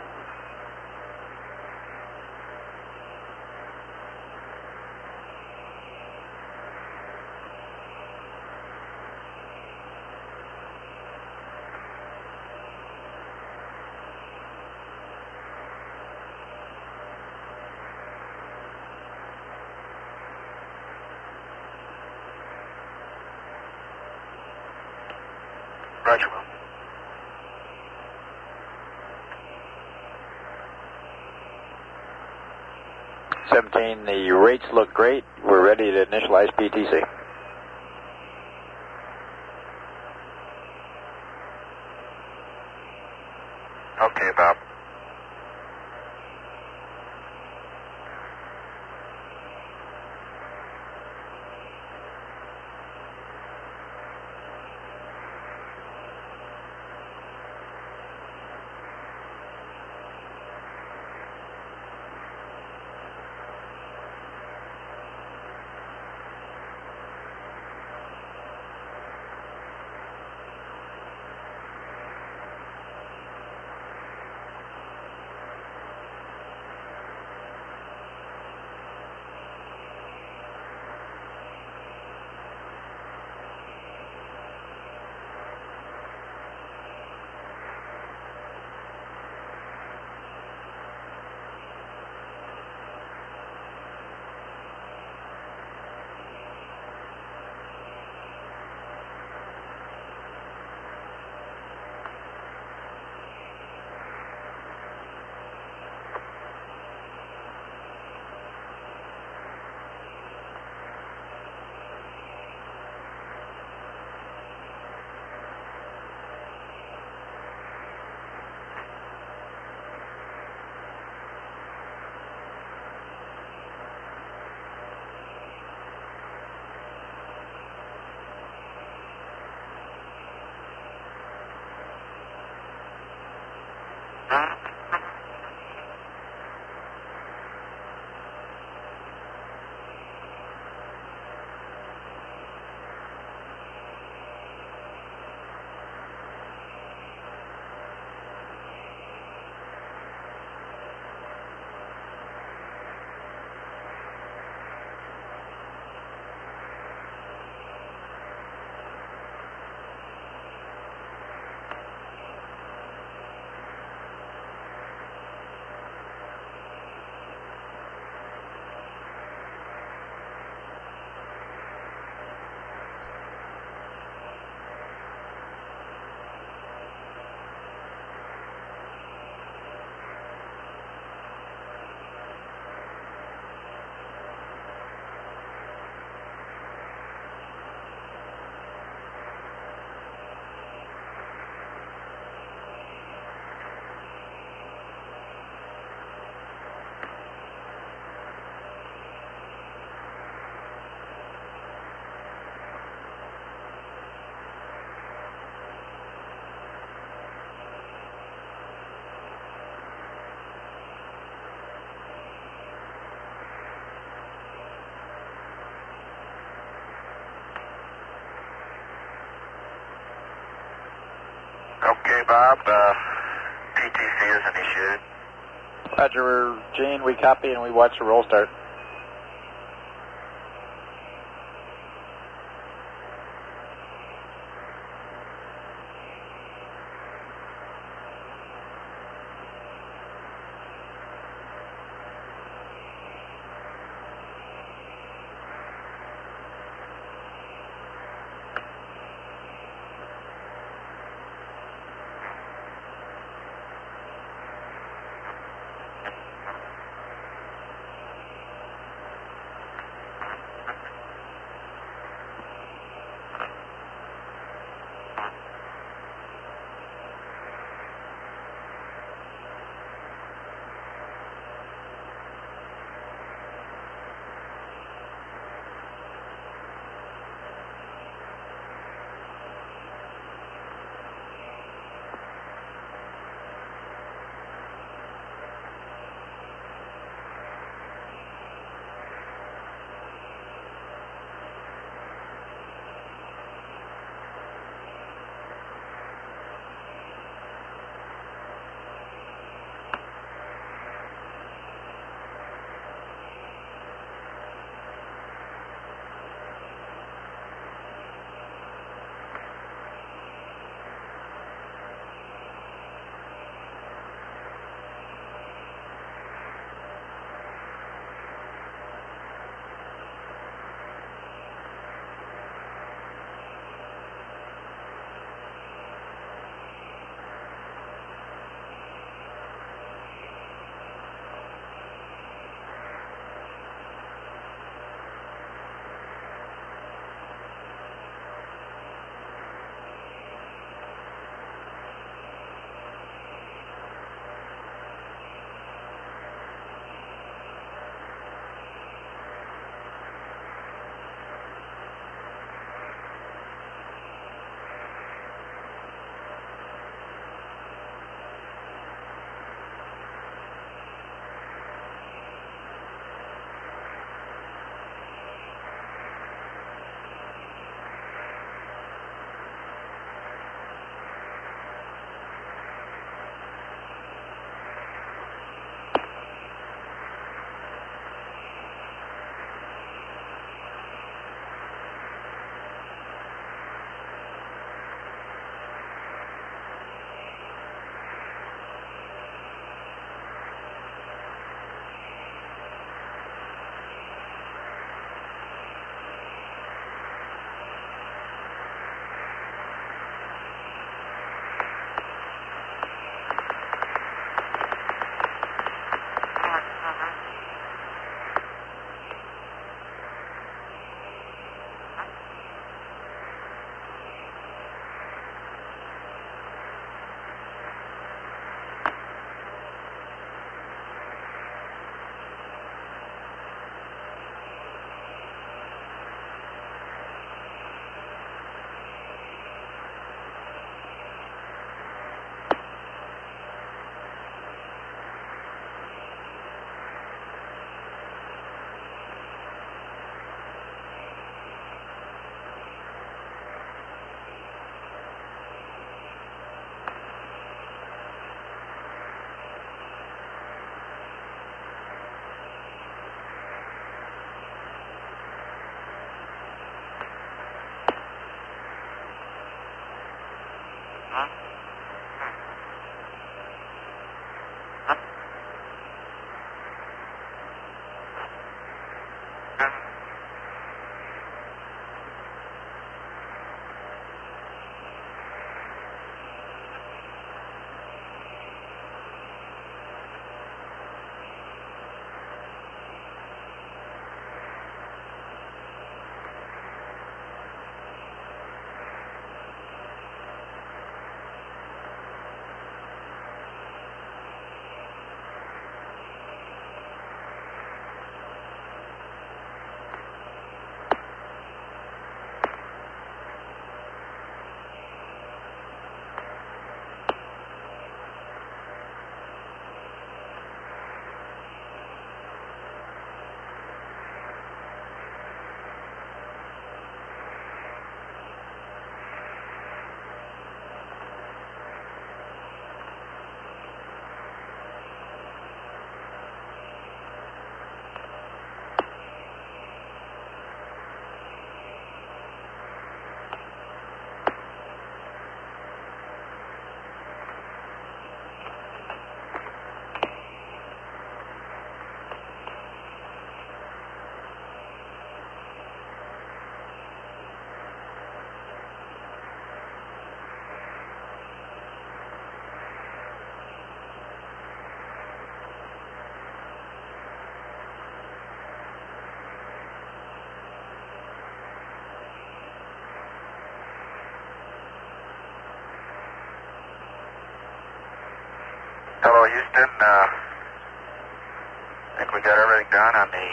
Roger, Will. The rates look great. We're ready to initialize PTC. Okay, Bob. Okay, Bob. PTC is initiated. Roger, Gene, we copy and we watch the roll start. Hello, Houston. I think we got everything done on the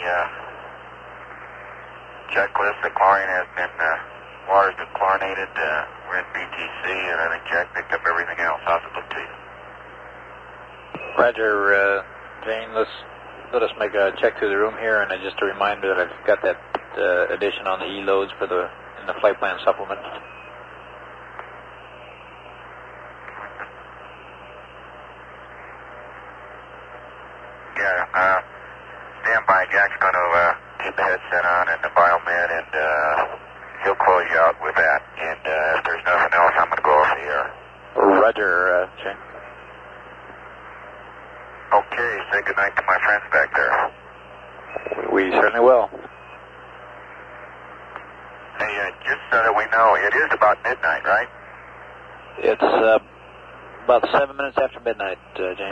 checklist. The chlorine has been, water's been chlorinated. We're in BTC, and I think Jack picked up everything else. How's it look to you? Roger, Jane. Let us make a check through the room here, and just a reminder that I've got that addition on the E-loads in the flight plan supplement. Yeah, stand by. Jack's going to keep the headset on and the biomed, and he'll close you out with that. And if there's nothing else, I'm going to go off the air. Roger, Jane. Okay, say goodnight to my friends back there. We certainly will. Hey, just so that we know, it is about midnight, right? It's about 7 minutes after midnight, Jane.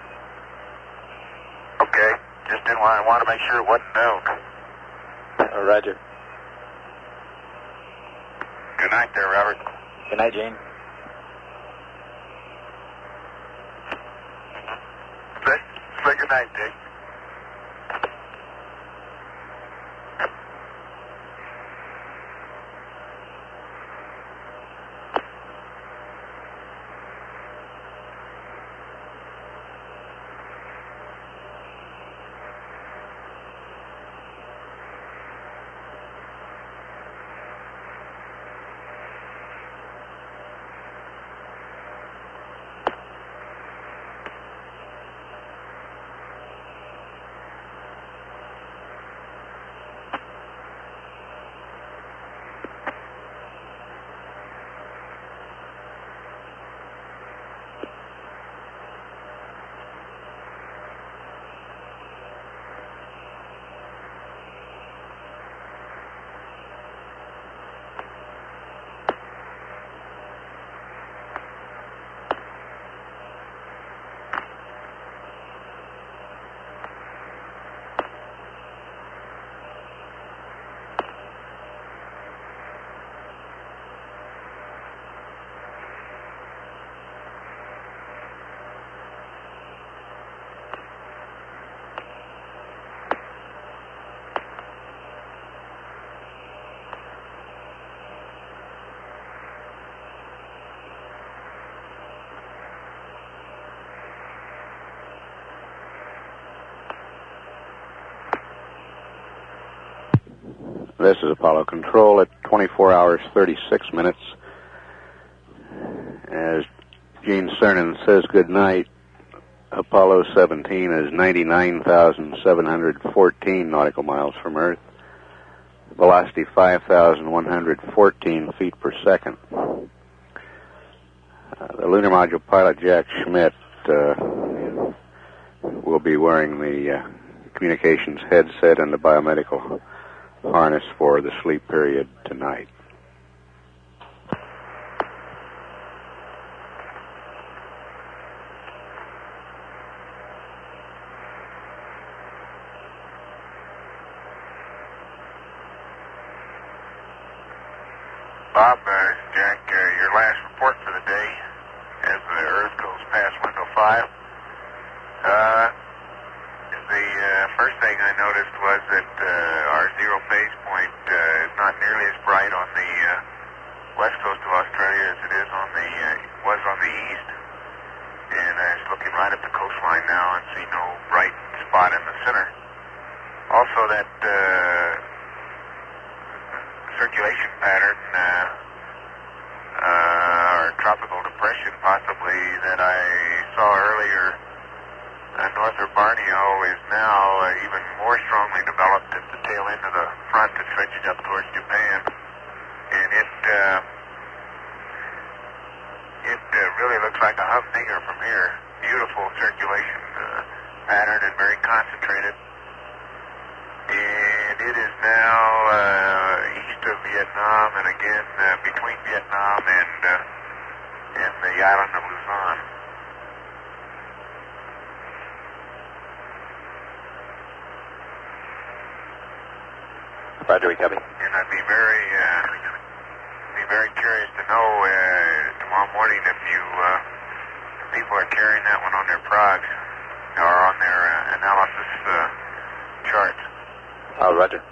Okay, just didn't want to make sure it wasn't noon. Roger. Good night there, Robert. Good night, Jane. Say good night, Dick. This is Apollo Control at 24 hours, 36 minutes. As Gene Cernan says good night, Apollo 17 is 99,714 nautical miles from Earth. Velocity 5,114 feet per second. The lunar module pilot, Jack Schmitt, will be wearing the communications headset and the biomedical harness for the sleep period tonight. Bob, Jack, your last report for the day as the Earth goes past window 5. The first thing I noticed was that our zero phase point is not nearly as bright on the west coast of Australia as it is was on the east. And I was looking right at the coastline now and see no bright spot in the center. Also, that circulation pattern, or tropical depression possibly, that I saw earlier north of Borneo is now even more strongly developed at the tail end of the front that stretches up towards Japan. And it really looks like a humdinger from here. Beautiful circulation pattern and very concentrated. And it is now east of Vietnam and again between Vietnam and the island of Luzon. Roger, we copy. And I'd be very curious to know tomorrow morning if people are carrying that one on their progs or on their analysis charts. Oh, roger.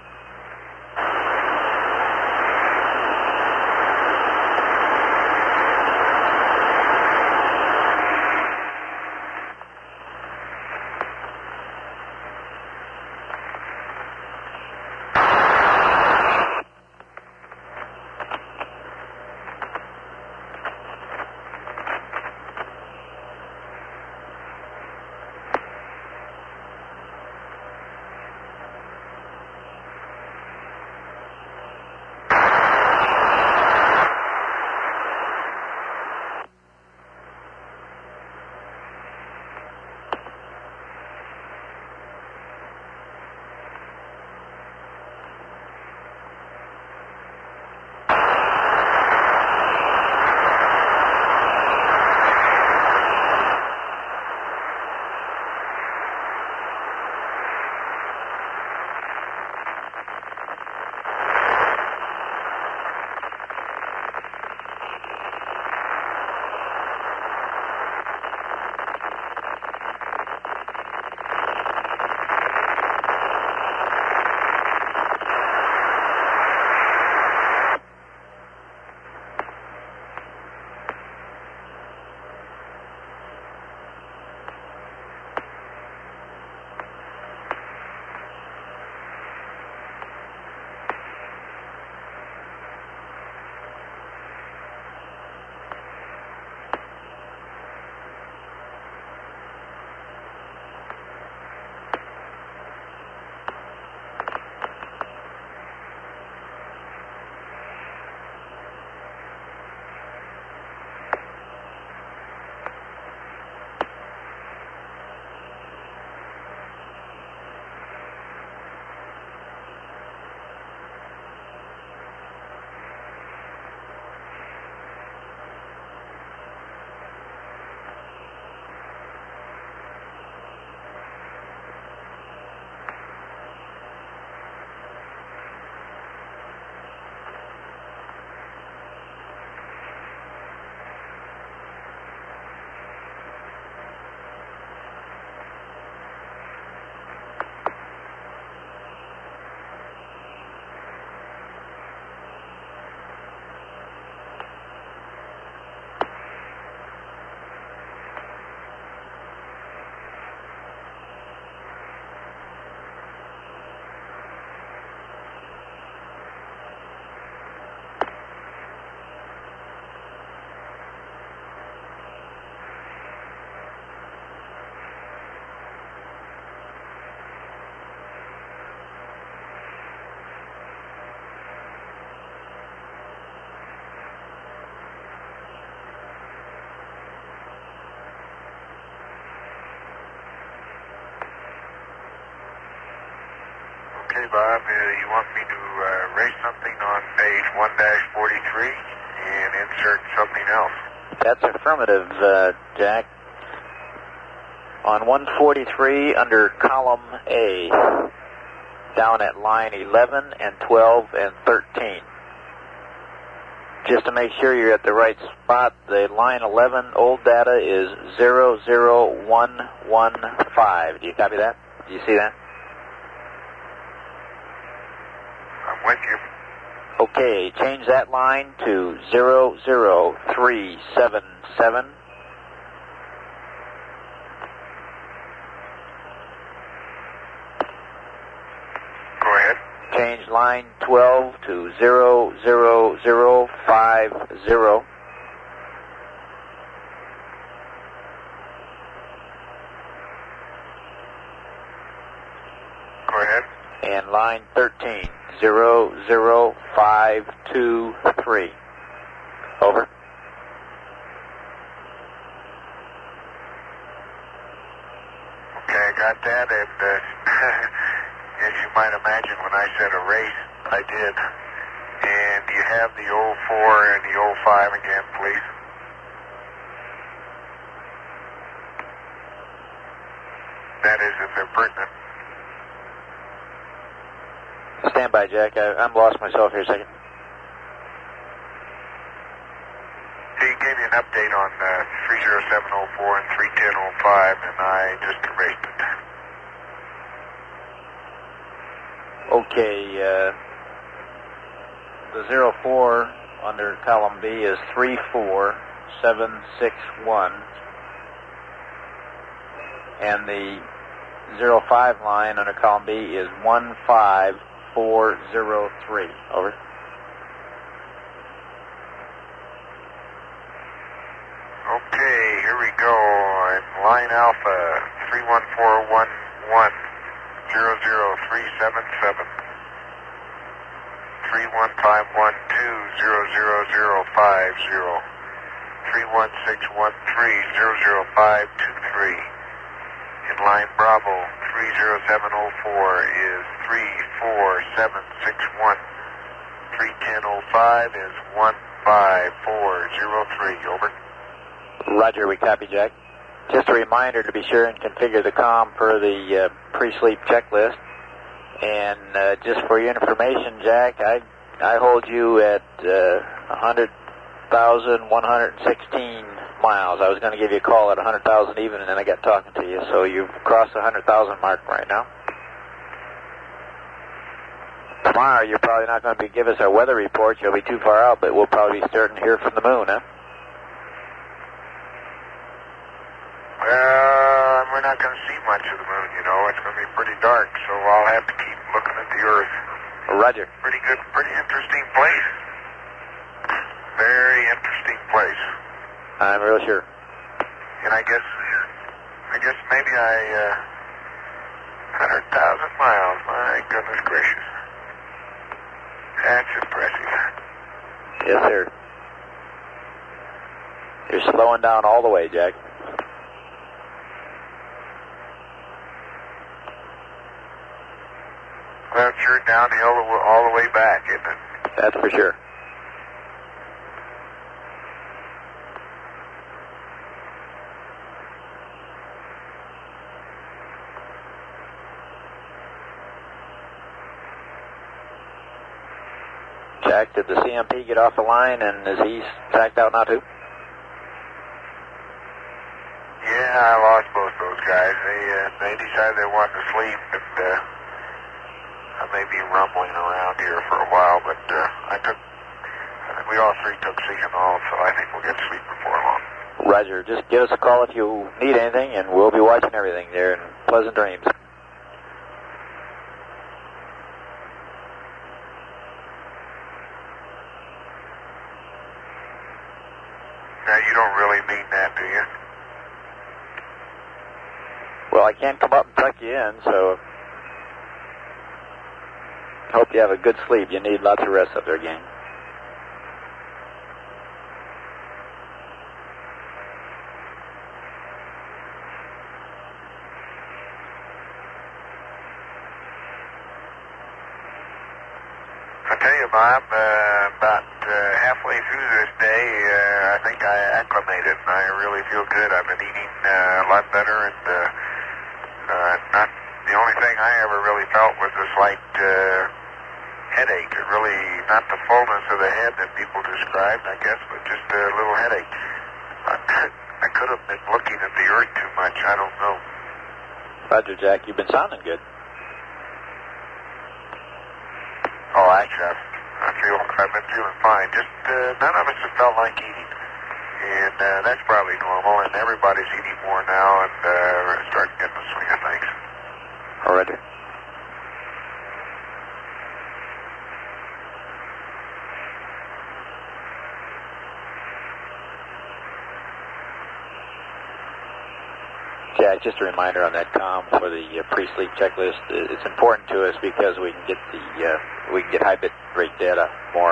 Okay, Bob, you want me to erase something on page 1-43 and insert something else? That's affirmative, Jack. On 143 under column A, down at line 11 and 12 and 13. Just to make sure you're at the right spot, the line 11 old data is 00115. Do you copy that? Do you see that? I'm with you. Okay, change that line to 00377. Go ahead. Change line 12 to 00050. Go ahead. And line 13, 00523. Over. Okay, I got that, and as you might imagine, when I said erase, I did. And you have the 04 and the 05 again, please. That is, if they're pertinent. Stand by, Jack. I'm lost myself here a second. Do you get gave you an update on 30704 and 31005, and I just erased it. Okay, the 04 under column B is 34761, and the 05 line under column B is 15403. Over. Okay, here we go. I'm line Alpha 31411 00377 31512 31613 In line Bravo 30704 is 34761. 31005 is 15403. Over. Roger, we copy, Jack. Just a reminder to be sure and configure the comm per the pre-sleep checklist. And just for your information, Jack, I hold you at 100,116 miles. I was going to give you a call at 100,000 even, and then I got talking to you. So you've crossed the 100,000 mark right now. Tomorrow, you're probably not going to give us our weather report. You'll be too far out, but we'll probably be starting to hear from the moon, huh? We're not going to see much of the moon, you know. It's going to be pretty dark, so I'll have to keep looking at the Earth. Roger. Pretty good, pretty interesting place. Very interesting place. I'm real sure. And I guess maybe 100,000 miles. My goodness gracious. That's impressive. Yes, sir. You're slowing down all the way, Jack. Well, it's sure downhill all the way back, isn't it? That's for sure. Jack, did the CMP get off the line, and is he tacked out now too? Yeah, I lost both those guys. They decided they wanted to sleep, and I may be rumbling around here for a while, but we all three took Secanol, so I think we'll get sleep before long. Roger. Just give us a call if you need anything, and we'll be watching everything there, and pleasant dreams. Now, you don't really mean that, do you? Well, I can't come up and tuck you in, so hope you have a good sleep. You need lots of rest up there, gang. I tell you, Bob, about halfway through this day, I think I acclimated, and I really feel good. I've been eating a lot better, and not the only thing I ever really felt was a slight headache. It really, not the fullness of the head that people described, I guess, but just a little headache. I could have been looking at the Earth too much. I don't know. Roger, Jack. You've been sounding good. Oh, actually, I've been feeling fine. Just none of us have felt like eating, and that's probably normal. And everybody's eating more now, and we're starting to get the swing of things. Already. Jack, just a reminder on that comm for the pre-sleep checklist. It's important to us because we can get high bit rate data more.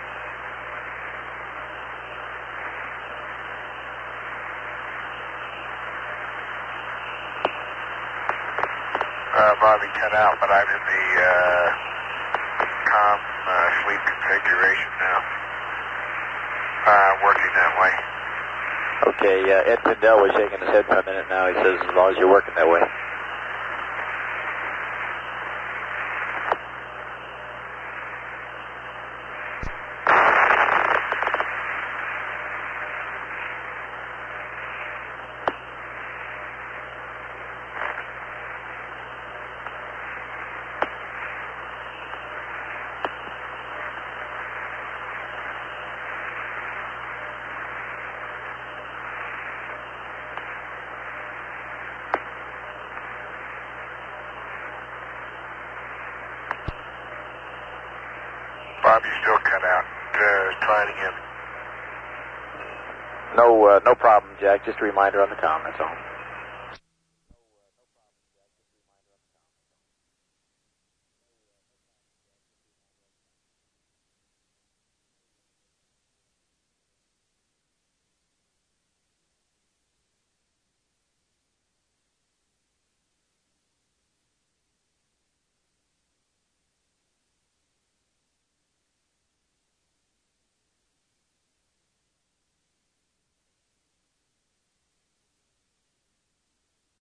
Bobby cut out, but I'm in the comm sleep configuration now. Working that way. Okay, Ed Pindell was shaking his head for a minute now. He says as long as you're working that way. Bob, you still cut out. Try it again. No problem, Jack. Just a reminder on the com, that's all.